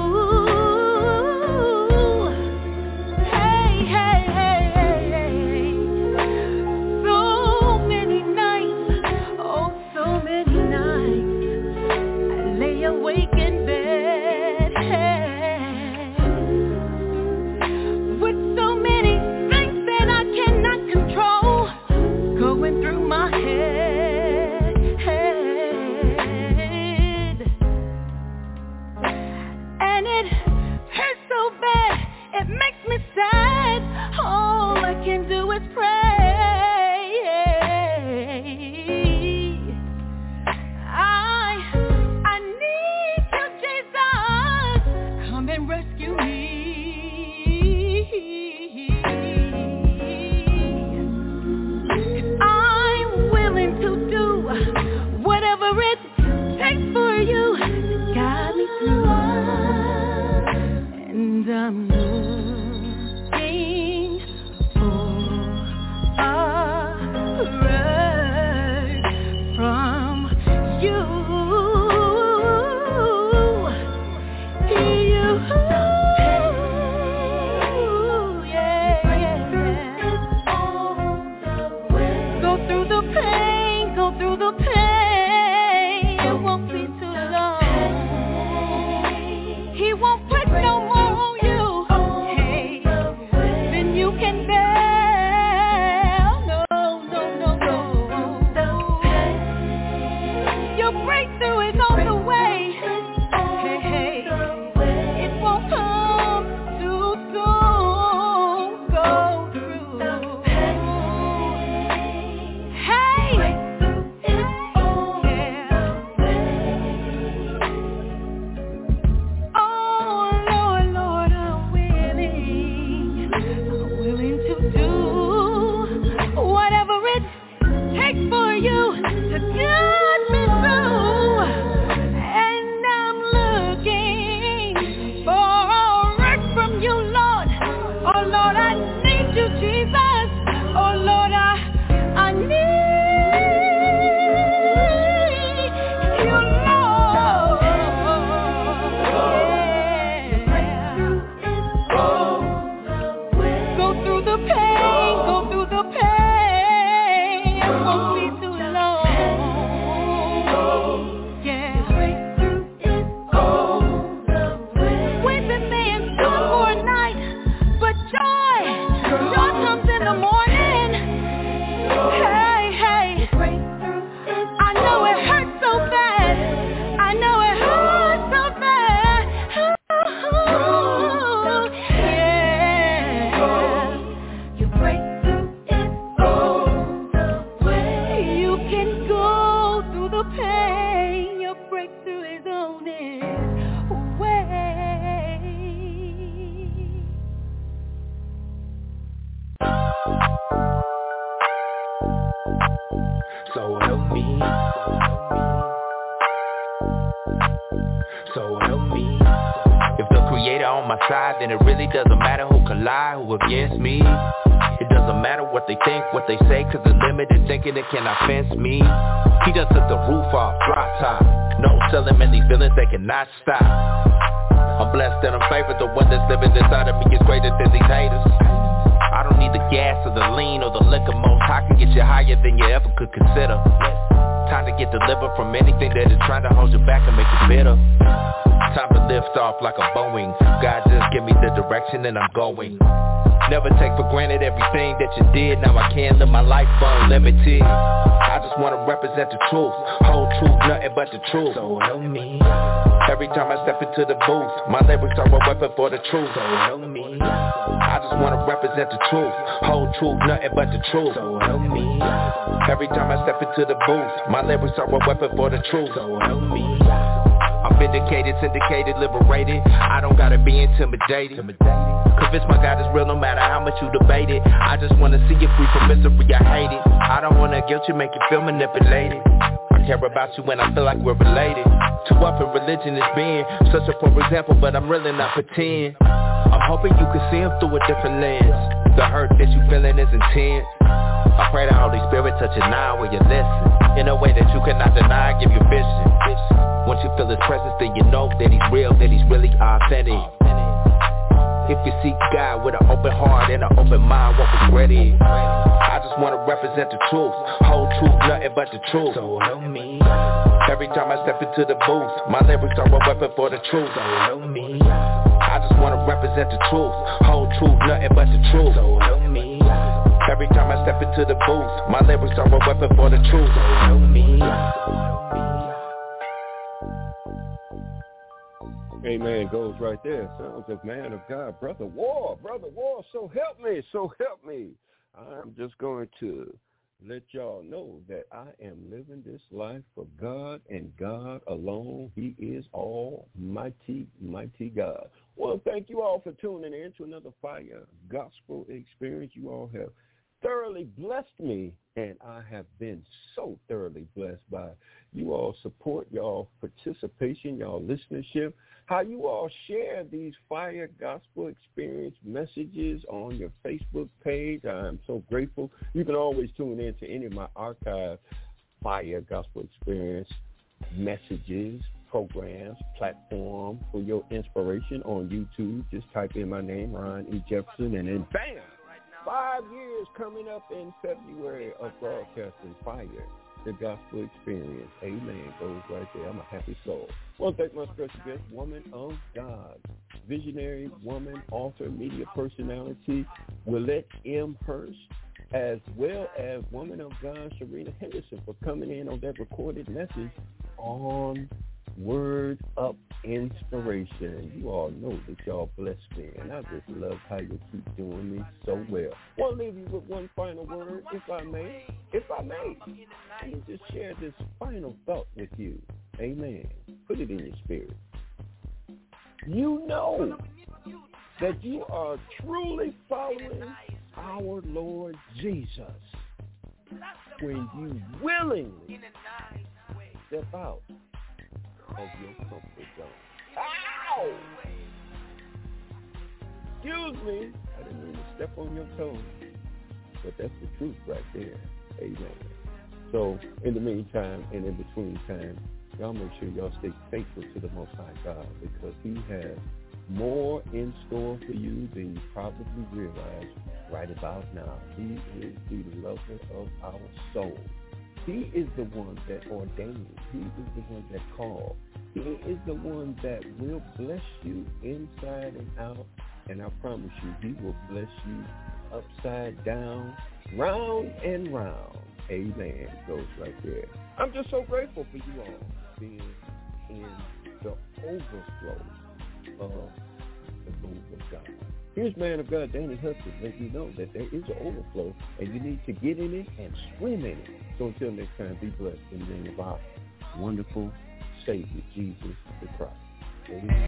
Hey, hey, hey, hey. So many nights, oh, so many nights, I lay awake in bed, with so many things that I cannot control going through my head. And it hurts so bad, it makes me sad. All I can do is pray. I I need you, Jesus. Come and rescue me. I'm willing to do whatever it takes for you to guide me through. And I'm looking for a word from you. You, yeah, yeah. Go through the pain, go through the pain. It won't be too long. He won't put no more on you. Hey, then you can bear. No, no, no, no. Your breakthrough is on the way. Hey, hey. It won't come too soon. Go through. Hey, yeah. Oh Lord, Lord, I'm willing, I'm willing to do whatever it takes for you to guide me through. And I'm looking for a word from you, Lord. Oh Lord, I need you, Jesus. Oh Lord, I I need you, Lord. Yeah. Go through the pain, go through the pain. It won't be too long. Yeah. We've been laying still for a night, but joy, joy comes in the morning. Hey, hey. I know it hurts so bad. I know it hurts so bad. Ooh, yeah. Your breakthrough is on the way. You can go through the pain. Your breakthrough is on its way. So help me, so help me. If the creator on my side, then it really doesn't matter who collide, who against me. It doesn't matter what they think, what they say, cause the limited thinking it cannot fence me. He done took the roof off, drop top. No telling many feelings they cannot stop. I'm blessed and I'm favored, the one that's living inside of me is greater than these haters. I don't don't need the gas or the lean or the liquor. Most high can get you higher than you ever could consider. Time to get delivered from anything that is trying to hold you back and make you bitter. Time to lift off like a Boeing. God just give me the direction and I'm going. Never take for granted everything that you did. Now I can't live my life unlimited. I just wanna represent the truth, whole truth, nothing but the truth. So help me. Every time I step into the booth, my lyrics are a weapon for the truth. So help me. I just wanna represent the truth, whole truth, nothing but the truth. So help me. Every time I step into the booth, my lyrics are a weapon for the truth. So help me. I'm vindicated, syndicated, liberated. I don't gotta be intimidated. Convince my God is real no matter how much you debate it. I just wanna see you free from misery, I hate it. I don't wanna guilt you, make you feel manipulated. I care about you when I feel like we're related. Too often religion is being such a poor example, but I'm really not pretend. I'm hoping you can see him through a different lens. The hurt that you feeling is intense. I pray the Holy Spirit touch you now where you listen. In a way that you cannot deny, give you vision. Once you feel his presence, then you know that he's real, that he's really authentic. If you seek God with an open heart and an open mind, what regret is? I just wanna represent the truth, whole truth, nothing but the truth. So help me. Every time I step into the booth, my lyrics are a weapon for the truth. So help me. I just wanna represent the truth, whole truth, nothing but the truth. So help me. Every time I step into the booth, my lyrics are a weapon for the truth. So help me. Amen. Goes right there. Sounds of man of God. Brother War. Brother War. So help me. So help me. I'm just going to let y'all know that I am living this life for God and God alone. He is almighty, mighty God. Well, thank you all for tuning in to another Fire Gospel Experience. You all have thoroughly blessed me, and I have been so thoroughly blessed by you all support, y'all participation, y'all listenership, how you all share these Fire Gospel Experience messages on your Facebook page. I'm so grateful. You can always tune in to any of my archive Fire Gospel Experience messages, programs, platform for your inspiration on YouTube. Just type in my name, Ron E. Jefferson, and then bam! Five years coming up in February of broadcasting Fire, the Gospel Experience. Amen. Goes right there. I'm a happy soul. I want to thank my special guest, woman of God, visionary woman, author, media personality, Willette M. Hurst, as well as woman of God, Sharina Henderson, for coming in on that recorded message on Word Up Inspiration. You all know that y'all bless me, and I just love how you keep doing me so well. I want to leave you with one final word, if I may. If I may, let me just share this final thought with you. Amen. Put it in your spirit. You know that you are truly following our Lord Jesus when you willingly step out of your comfort zone. Ow! Excuse me. I didn't mean to step on your toes. But that's the truth right there. Amen. So, in the meantime and in between time, y'all make sure y'all stay faithful to the Most High God, because he has more in store for you than you probably realize right about now. He is the lover of our soul. He is the one that ordained. He is the one that called. He is the one that will bless you inside and out. And I promise you, he will bless you upside down, round and round. Amen. Goes right there. I'm just so grateful for you all being in the overflow of the move of God. Here's man of God, Danny Hudson, letting you know that there is an overflow, and you need to get in it and swim in it. So until next time, be blessed in the name of our wonderful Savior, Jesus the Christ. Amen.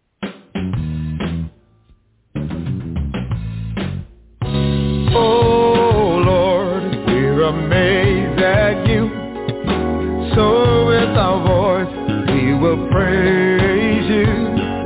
Oh Lord, we're amazed at you. So with our voice, we will praise you.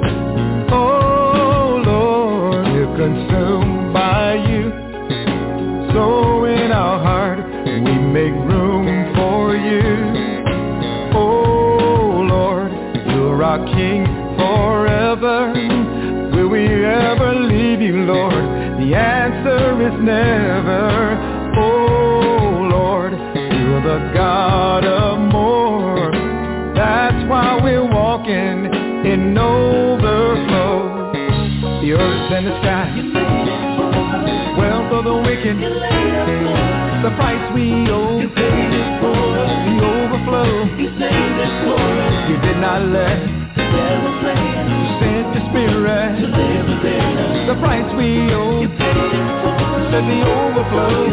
Oh Lord, we're consumed by you. So in our heart, we make room for you. Oh Lord, you're our King forever. Will we ever leave you, Lord? The answer is never. Oh Lord, you're the God of more. That's why we're walking in overflow. The earth and the sky, wealth of the wicked, the price we owe, the overflow. You did not let, you sent your spirit, the price we owe, said the overflow.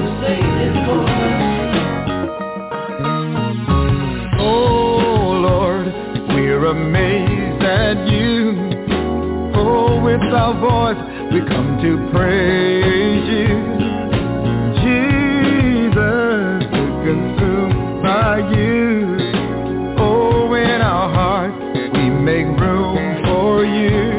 Oh Lord, we're amazed at you. Oh, with our voice we come to praise you. Jesus, we're consumed by you. Oh, in our hearts we make room for you.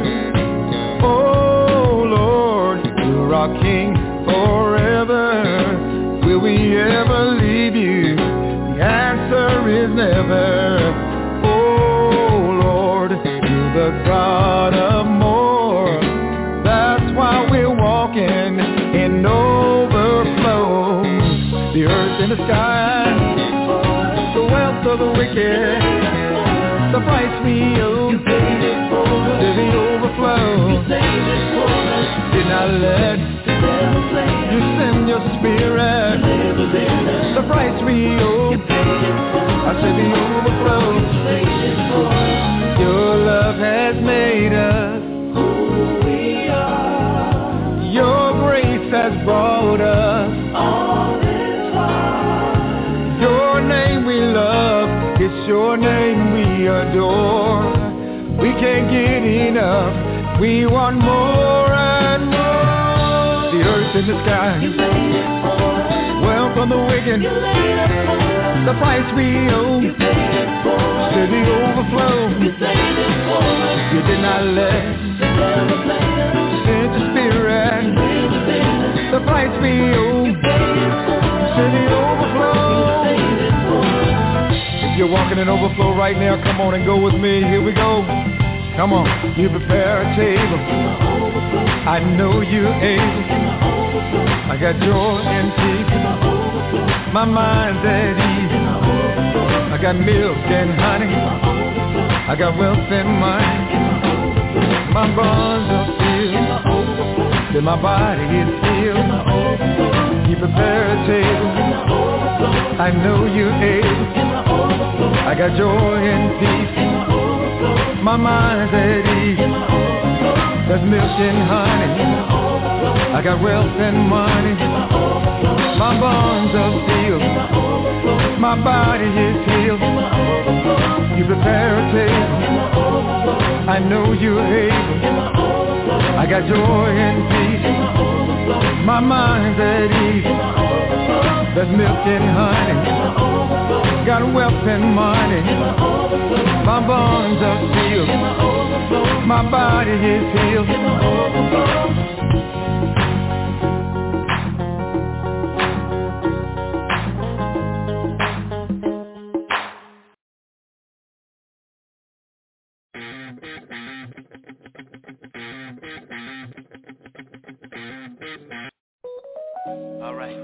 Oh Lord, you're our King forever. Will we ever leave you? The answer is never. Oh Lord, you're the God of more. That's why we're walking in overflow. The earth and the sky, the wealth of the wicked, the price we owe, to the overflow. Did not let you send your spirit, the price we owe, I said the overflow. Your love has made us who we are. Your grace has brought us all this far. Your name we love, it's your name we adore. We can't get enough, we want more and more. The earth and the sky, wealth from the wicked, the price we owe, to the overflow. You did not let, sent your spirit, the price we owe, to the overflow. If you're walking in overflow right now, come on and go with me. Here we go. Come on, you prepare a table. I know you're able. I got joy and peace. My mind's at ease. I got milk and honey. I got wealth and money. My bonds are filled. Then my body is healed. You prepare a table. I know you're able. I got joy and peace. My mind's at ease. There's milk and honey. I got wealth and money. My bonds are sealed. My body is healed. You prepare a table. I know you're able. I got joy and peace. My mind's at ease. There's milk and honey. Got wealth and money. My bonds are sealed. My body is healed. All right.